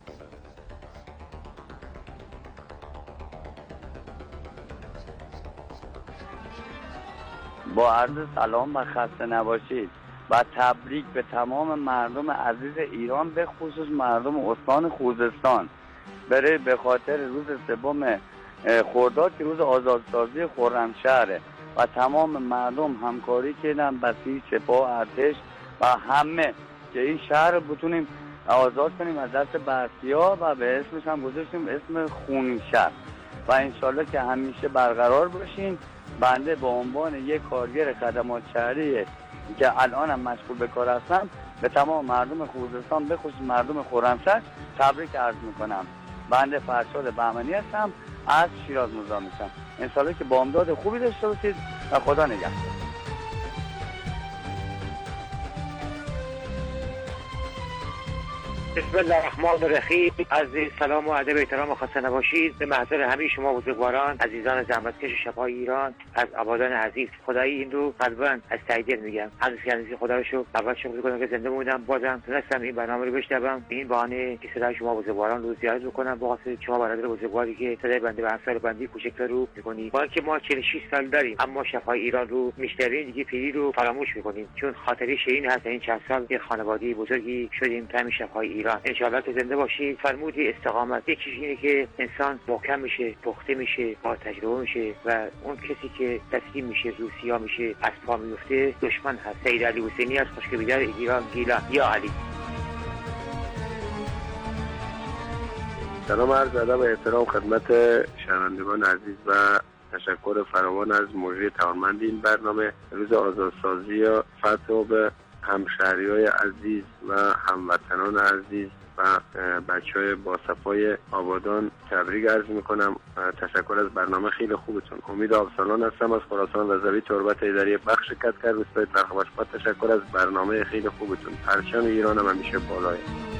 با عرض سلام و خسته نباشید و تبریک به تمام مردم عزیز ایران، به خصوص مردم استان خوزستان به خاطر روز 3 خرداد که روز آزادسازی خرمشهره و تمام مردم همکاری کردن، بسیج، سپاه، ارتش و همه که این شهر رو بتونیم آزاد کنیم از دست بحثی‌ها و به اسمش هم گذاشتیم اسم خونشهر و انشالله که همیشه برقرار باشین. بنده به عنوان یک کارگر خدمات شهری که الانم مشغول به کار هستم به تمام مردم خوزستان به خصوص مردم خرمشهر تبریک عرض میکنم. بنده فرشاد بهمنی هستم از شیراز مزاحمتم. انشالله که بامداد خوبی داشته باشید و خدا نگهدار. بسم الله الرحمن الرحیم. عزیز سلام و ادب احترام و خسته نباشید به محضر همه شما بزرگواران، عزیزان زحمتکش شب‌های ایران از آبادان عزیز. خدایی این رو قلباً از ته دل میگم. عزیز خدا رو شکر. اول شکر می‌کنم که زنده بودم، بازم تونستم این برنامه رو بشنوم. این بهانه که صدای شما بزرگواران رو زیاد بکنم با واسطه شما برادر بزرگواری که صدای بنده و همسر بندی کوچکتر رو می‌کنید. با اینکه ما 46 سال داریم اما شب‌های ایران رو میشنویم دیگه پیری رو فراموش می‌کنیم، چون خاطره شیرین هست. این چند سال یک خانواده بزرگی شدیم تا همین شب‌های ایران. انشاءالله که زنده باشید. فرمودی استقامت یکیش اینه که انسان محکم میشه، پخته میشه، با تجربه میشه و اون کسی که تسلیم میشه، روسیا میشه، از پا میفته دشمن هست. سید علی حسینی از خشکبیدر ایران گیلان. یا علی. سلام عرض ادب و احترام خدمت شنوندگان عزیز و تشکر فراوان از مجری توانمند این برنامه. روز آزادسازی و فتح به همشهریای عزیز و هموطنان عزیز و بچهای با صفای آبادان تبریک عرض میکنم. تشکر از برنامه خیلی خوبتون. امید آبسالان هستم از خراسان رضوی تربت ایداری بخش کتکر روستای ترخباشباد. تشکر از برنامه خیلی خوبتون. پرچم ایران هم همیشه بالای.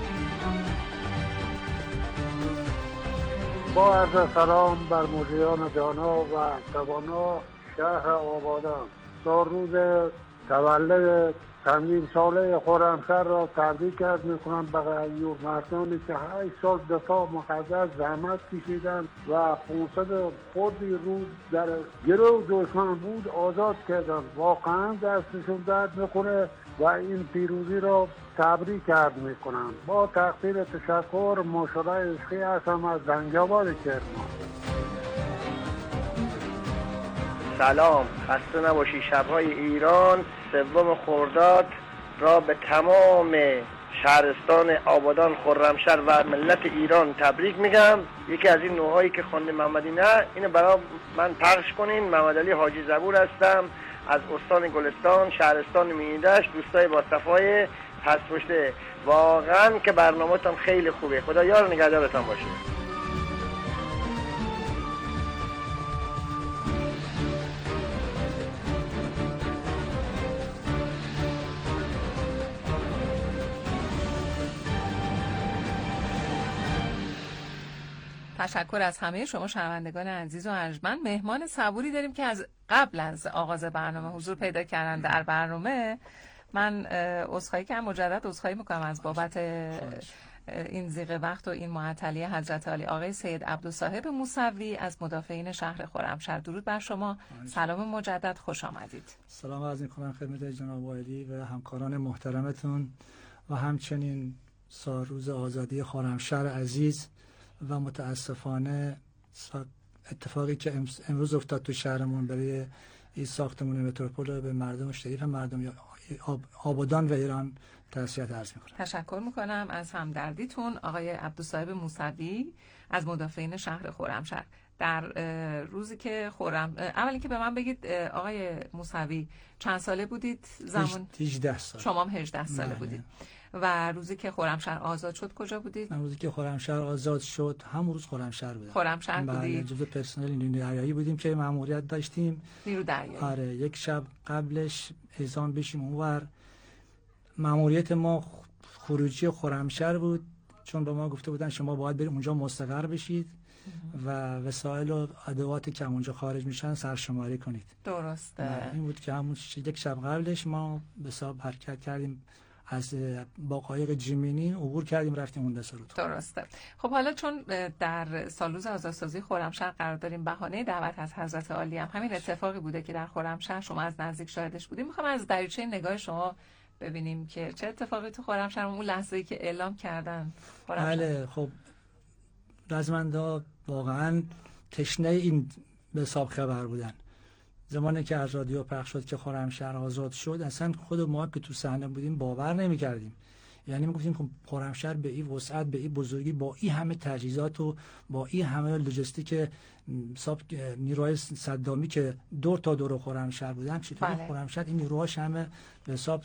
با عرض سلام بر مجریان دانا و توانا شهر آبادان. روز تولد چندین ساله خرمشهر را تبریک عرض میکنم به غیور مردانی که 8 سال دفاع مقدس زحمت کشیدن و 500 خودی روز در گروه دشمن بود آزاد کردن. واقعا دستشون درد میکنه و این پیروزی را تبریک عرض میکنم. با تقدیر تشکر. مشاور عشقی هستم از زنگاباد کرمان. سلام، خسته نباشی. شب‌های ایران 3 خرداد را به تمام شهرستان آبادان، خرمشهر و ملت ایران تبریک میگم. یکی از این نوعایی که خونده محمدی نه اینو برای من پخش کنین. محمد علی حاجی زبور هستم از استان گلستان، شهرستان مینیدش. دوستای با صفای پس پشته، واقعا که برنامه‌تون خیلی خوبه. خدا یار نگهدارتون باشه. تشکر از همه شما شنوندگان عزیز و ارجمند. مهمان صبوری داریم که از قبل از آغاز برنامه حضور پیدا کردن در برنامه. من عذرخواهی کردم، مجدد عذرخواهی میکنم از بابت این ضیق وقت و این معطلی حضرت عالی. آقای سید عبدالصاحب موسوی از مدافعین شهر خرمشهر، درود بر شما. سلام مجدد، خوش آمدید. سلام عرض می‌کنم خدمت جناب عالی و همکاران محترمتون و همچنین روز آزادی خرمشهر عزیز. و متاسفانه اتفاقی که امروز افتاد تو شهرمون برای این ساختمون متروپول به مردم شریف مردم آبادان و ایران تأسیت عرض می‌کنم. تشکر می‌کنم از همدردیتون. آقای عبدالصاحب موسوی از مدافعین شهر خرمشهر، در روزی که اولی که به من بگید آقای موسوی چند ساله بودید زمان؟ 18 سال. شما هم 18 ساله بودید. و روزی که خرمشهر آزاد شد کجا بودید؟ روزی که خرمشهر آزاد شد همون روز خرمشهر بودم. خرمشهر بودید؟ جزو پرسنل نیروی دریایی بودیم که مأموریت داشتیم. نیرو دریایی. آره، یک شب قبلش اعزام بشیم اونور. مأموریت ما خروجی خرمشهر بود، چون به ما گفته بودن شما باید برید اونجا مستقر بشید و وسایل و ادوات که اونجا خارج میشن سرشماری کنید. درسته. این بود که همون یک شب قبلش ما به حساب حرکت کردیم، از با قایق جیمینی عبور کردیم رفتیم اون دسرود. درسته. خب حالا چون در سالروز آزادسازی خرمشهر قرار داریم، بهانه دعوت از حضرت عالی هم همین اتفاقی بوده که در خرمشهر شما از نزدیک شاهدش بودیم. میخوام از دریچه نگاه شما ببینیم که چه اتفاقی تو خرمشهر اون لحظه‌ای که اعلام کردن خرمشهر. بله، خب رزمندا واقعا تشنه این به حساب خبر بودن. زمانی که از رادیو پخش شد که خرمشهر آزاد شد، اصلا خود ما که تو صحنه بودیم باور نمی‌کردیم. یعنی میگفتیم که خرمشهر به این وسعت، به این بزرگی، با این همه تجهیزات و با این همه لوجستیک حساب نیروهای صدامی که دور تا دور خرمشهر بودن، چطوری خرمشهر این نیروهاش همه به حساب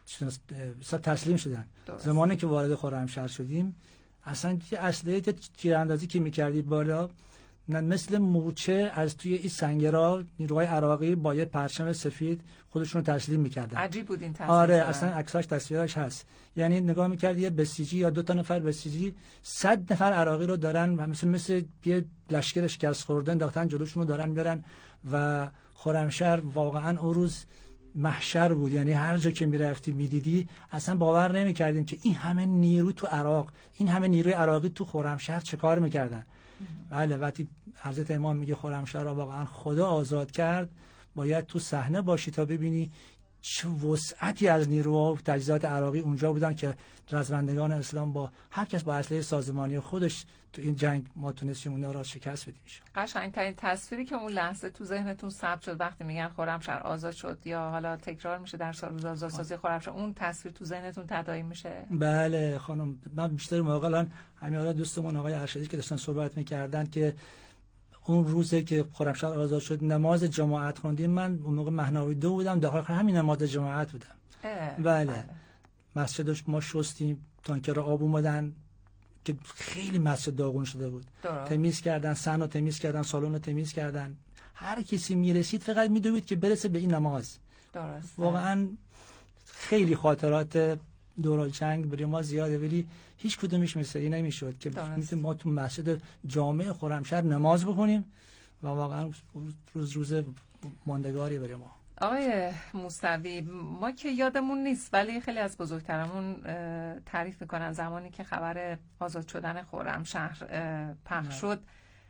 تسلیم شدن. زمانی که وارد خرمشهر شدیم اصلا اسلحه تیراندازی که می‌کردی بالا، مثل مورچه از توی این سنگرها نیروهای عراقی با یه پرچم سفید خودشون رو تسلیم می‌کردن. عجیب بود این تصویر. آره، اصلا عکساش تصویراش هست. یعنی نگاه می‌کردی یه بسیجی یا 2 تا نفر بسیجی 100 نفر عراقی رو دارن و مثل یه لشکر شکست خورده انداختن جلوشون رو دارن می‌برن و خرمشهر واقعا اون روز محشر بود. یعنی هر جا که میرفتی میدیدی اصلا باور نمی‌کردیم که این همه نیرو تو عراق، این همه نیروی عراقی تو خرمشهر چه کار می‌کردن. بله، وقتی حضرت امام میگه خرمشهر را واقعا خدا آزاد کرد، باید تو صحنه باشی تا ببینی چه وسعتی از نیروها و تجهیزات عراقی اونجا بودن که رزمندگان اسلام با هر کس با اسلحه سازمانی خودش تو این جنگ ما تونستیم اونها را شکست بدیم. قشنگترین تصویری که اون لحظه تو ذهنتون ثبت شد وقتی میگن خرمشهر آزاد شد یا حالا تکرار میشه در سالروز آزادسازی خرمشهر، اون تصویر تو ذهنتون تداعی میشه؟ بله خانم، من بیشتر موقعا همین دوستمون آقای ارشدی که داشتن صحبت میکردن که اون روزی که خرمشهر آزاد شد نماز جماعت خوندیم. من اون موقع مهناوی 2 بودم، داخل همین نماز جماعت بودم. بله. مسجدش ما شستیم، تانکر آب اومدن که خیلی مسجد داغون شده بود. تمیز کردن، صحن رو تمیز کردن، سالن رو تمیز کردن. هر کسی میرسید فقط میدوید که برسه به این نماز. درست. واقعا خیلی خاطرات دوران جنگ برای ما زیاده، ولی هیچ کدومش مثلی نمیشد که ما تو مسجد جامع خرمشهر نماز بخونیم و واقعا روز ماندگاری برای ما. آقای موسوی، ما که یادمون نیست ولی خیلی از بزرگترمون تعریف میکنن زمانی که خبر آزاد شدن خرمشهر پخش شد،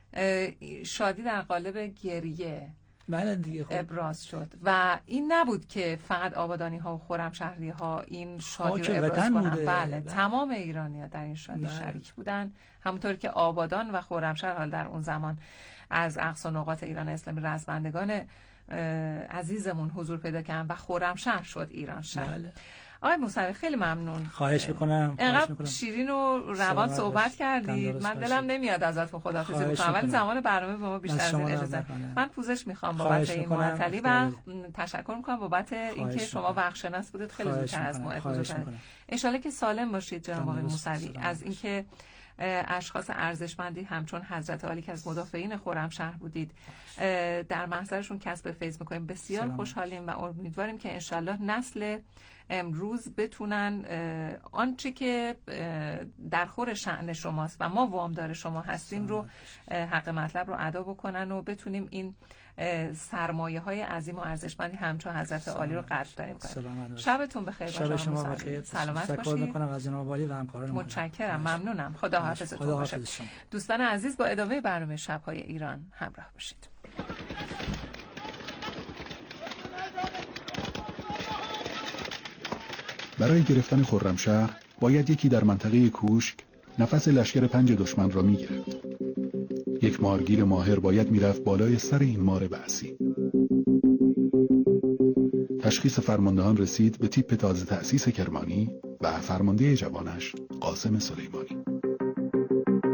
شادی در قالب گریه بله دیگه ابراز شد و این نبود که فقط آبادانی ها و خرمشهری ها این شادی رو ابراز کنن. بله، تمام ایرانی ها در این شادی شریک بودن، همونطور که آبادان و خرمشهر حال در اون زمان از اقصا نقاط ایران اسلامی رزمندگان عزیزمون حضور پیدا کردن و خرمشهر شد ایران شهر. بله. آقای موسوی خیلی ممنون. خواهش میکنم. اینقدر شیرین و روان صحبت کردید، من دلم نمیاد ازتون خداحافظی بکنم ولی زمان برنامه به ما بیشتر از این اجازه. من پوزش میخوام بابت این معطلی و تشکر میکنم بابت اینکه شما وقت‌شناس بودید، خیلی زودتر از ما حضور کردید. ان شاءالله که سالم باشید جناب آقای موسوی. از اینکه اشخاص ارزشمندی همچون حضرت عالی که از مدافعین خرمشهر بودید در محضرشون کسب فیض میکنیم. بسیار خوشحالیم و امیدواریم که انشالله نسل امروز بتونن آنچه که در خور شأن شماست و ما وامدار شما هستیم رو حق مطلب رو ادا بکنن و بتونیم این سرمایه های عظیم و ارزشمندی همچون حضرت عالی رو قدردانی کنیم. شبتون بخیر باشه. شب شما بخیر. سلامت باشید. تشکر میکنم از جناب عالی و همکاران. متشکرم، ممنونم. خدا حافظتون باشه. دوستان عزیز، با ادامه برنامه شب‌های ایران همراه باشید. برای گرفتن خرمشهر باید یکی در منطقه کوشک نفس لشکر 5 دشمن را می‌گرفت. یک مارگیر ماهر باید میرفت بالای سر این مار بعثی. تشخیص فرماندهان رسید به تیپ تازه تأسیس کرمانی و فرمانده جوانش قاسم سلیمانی.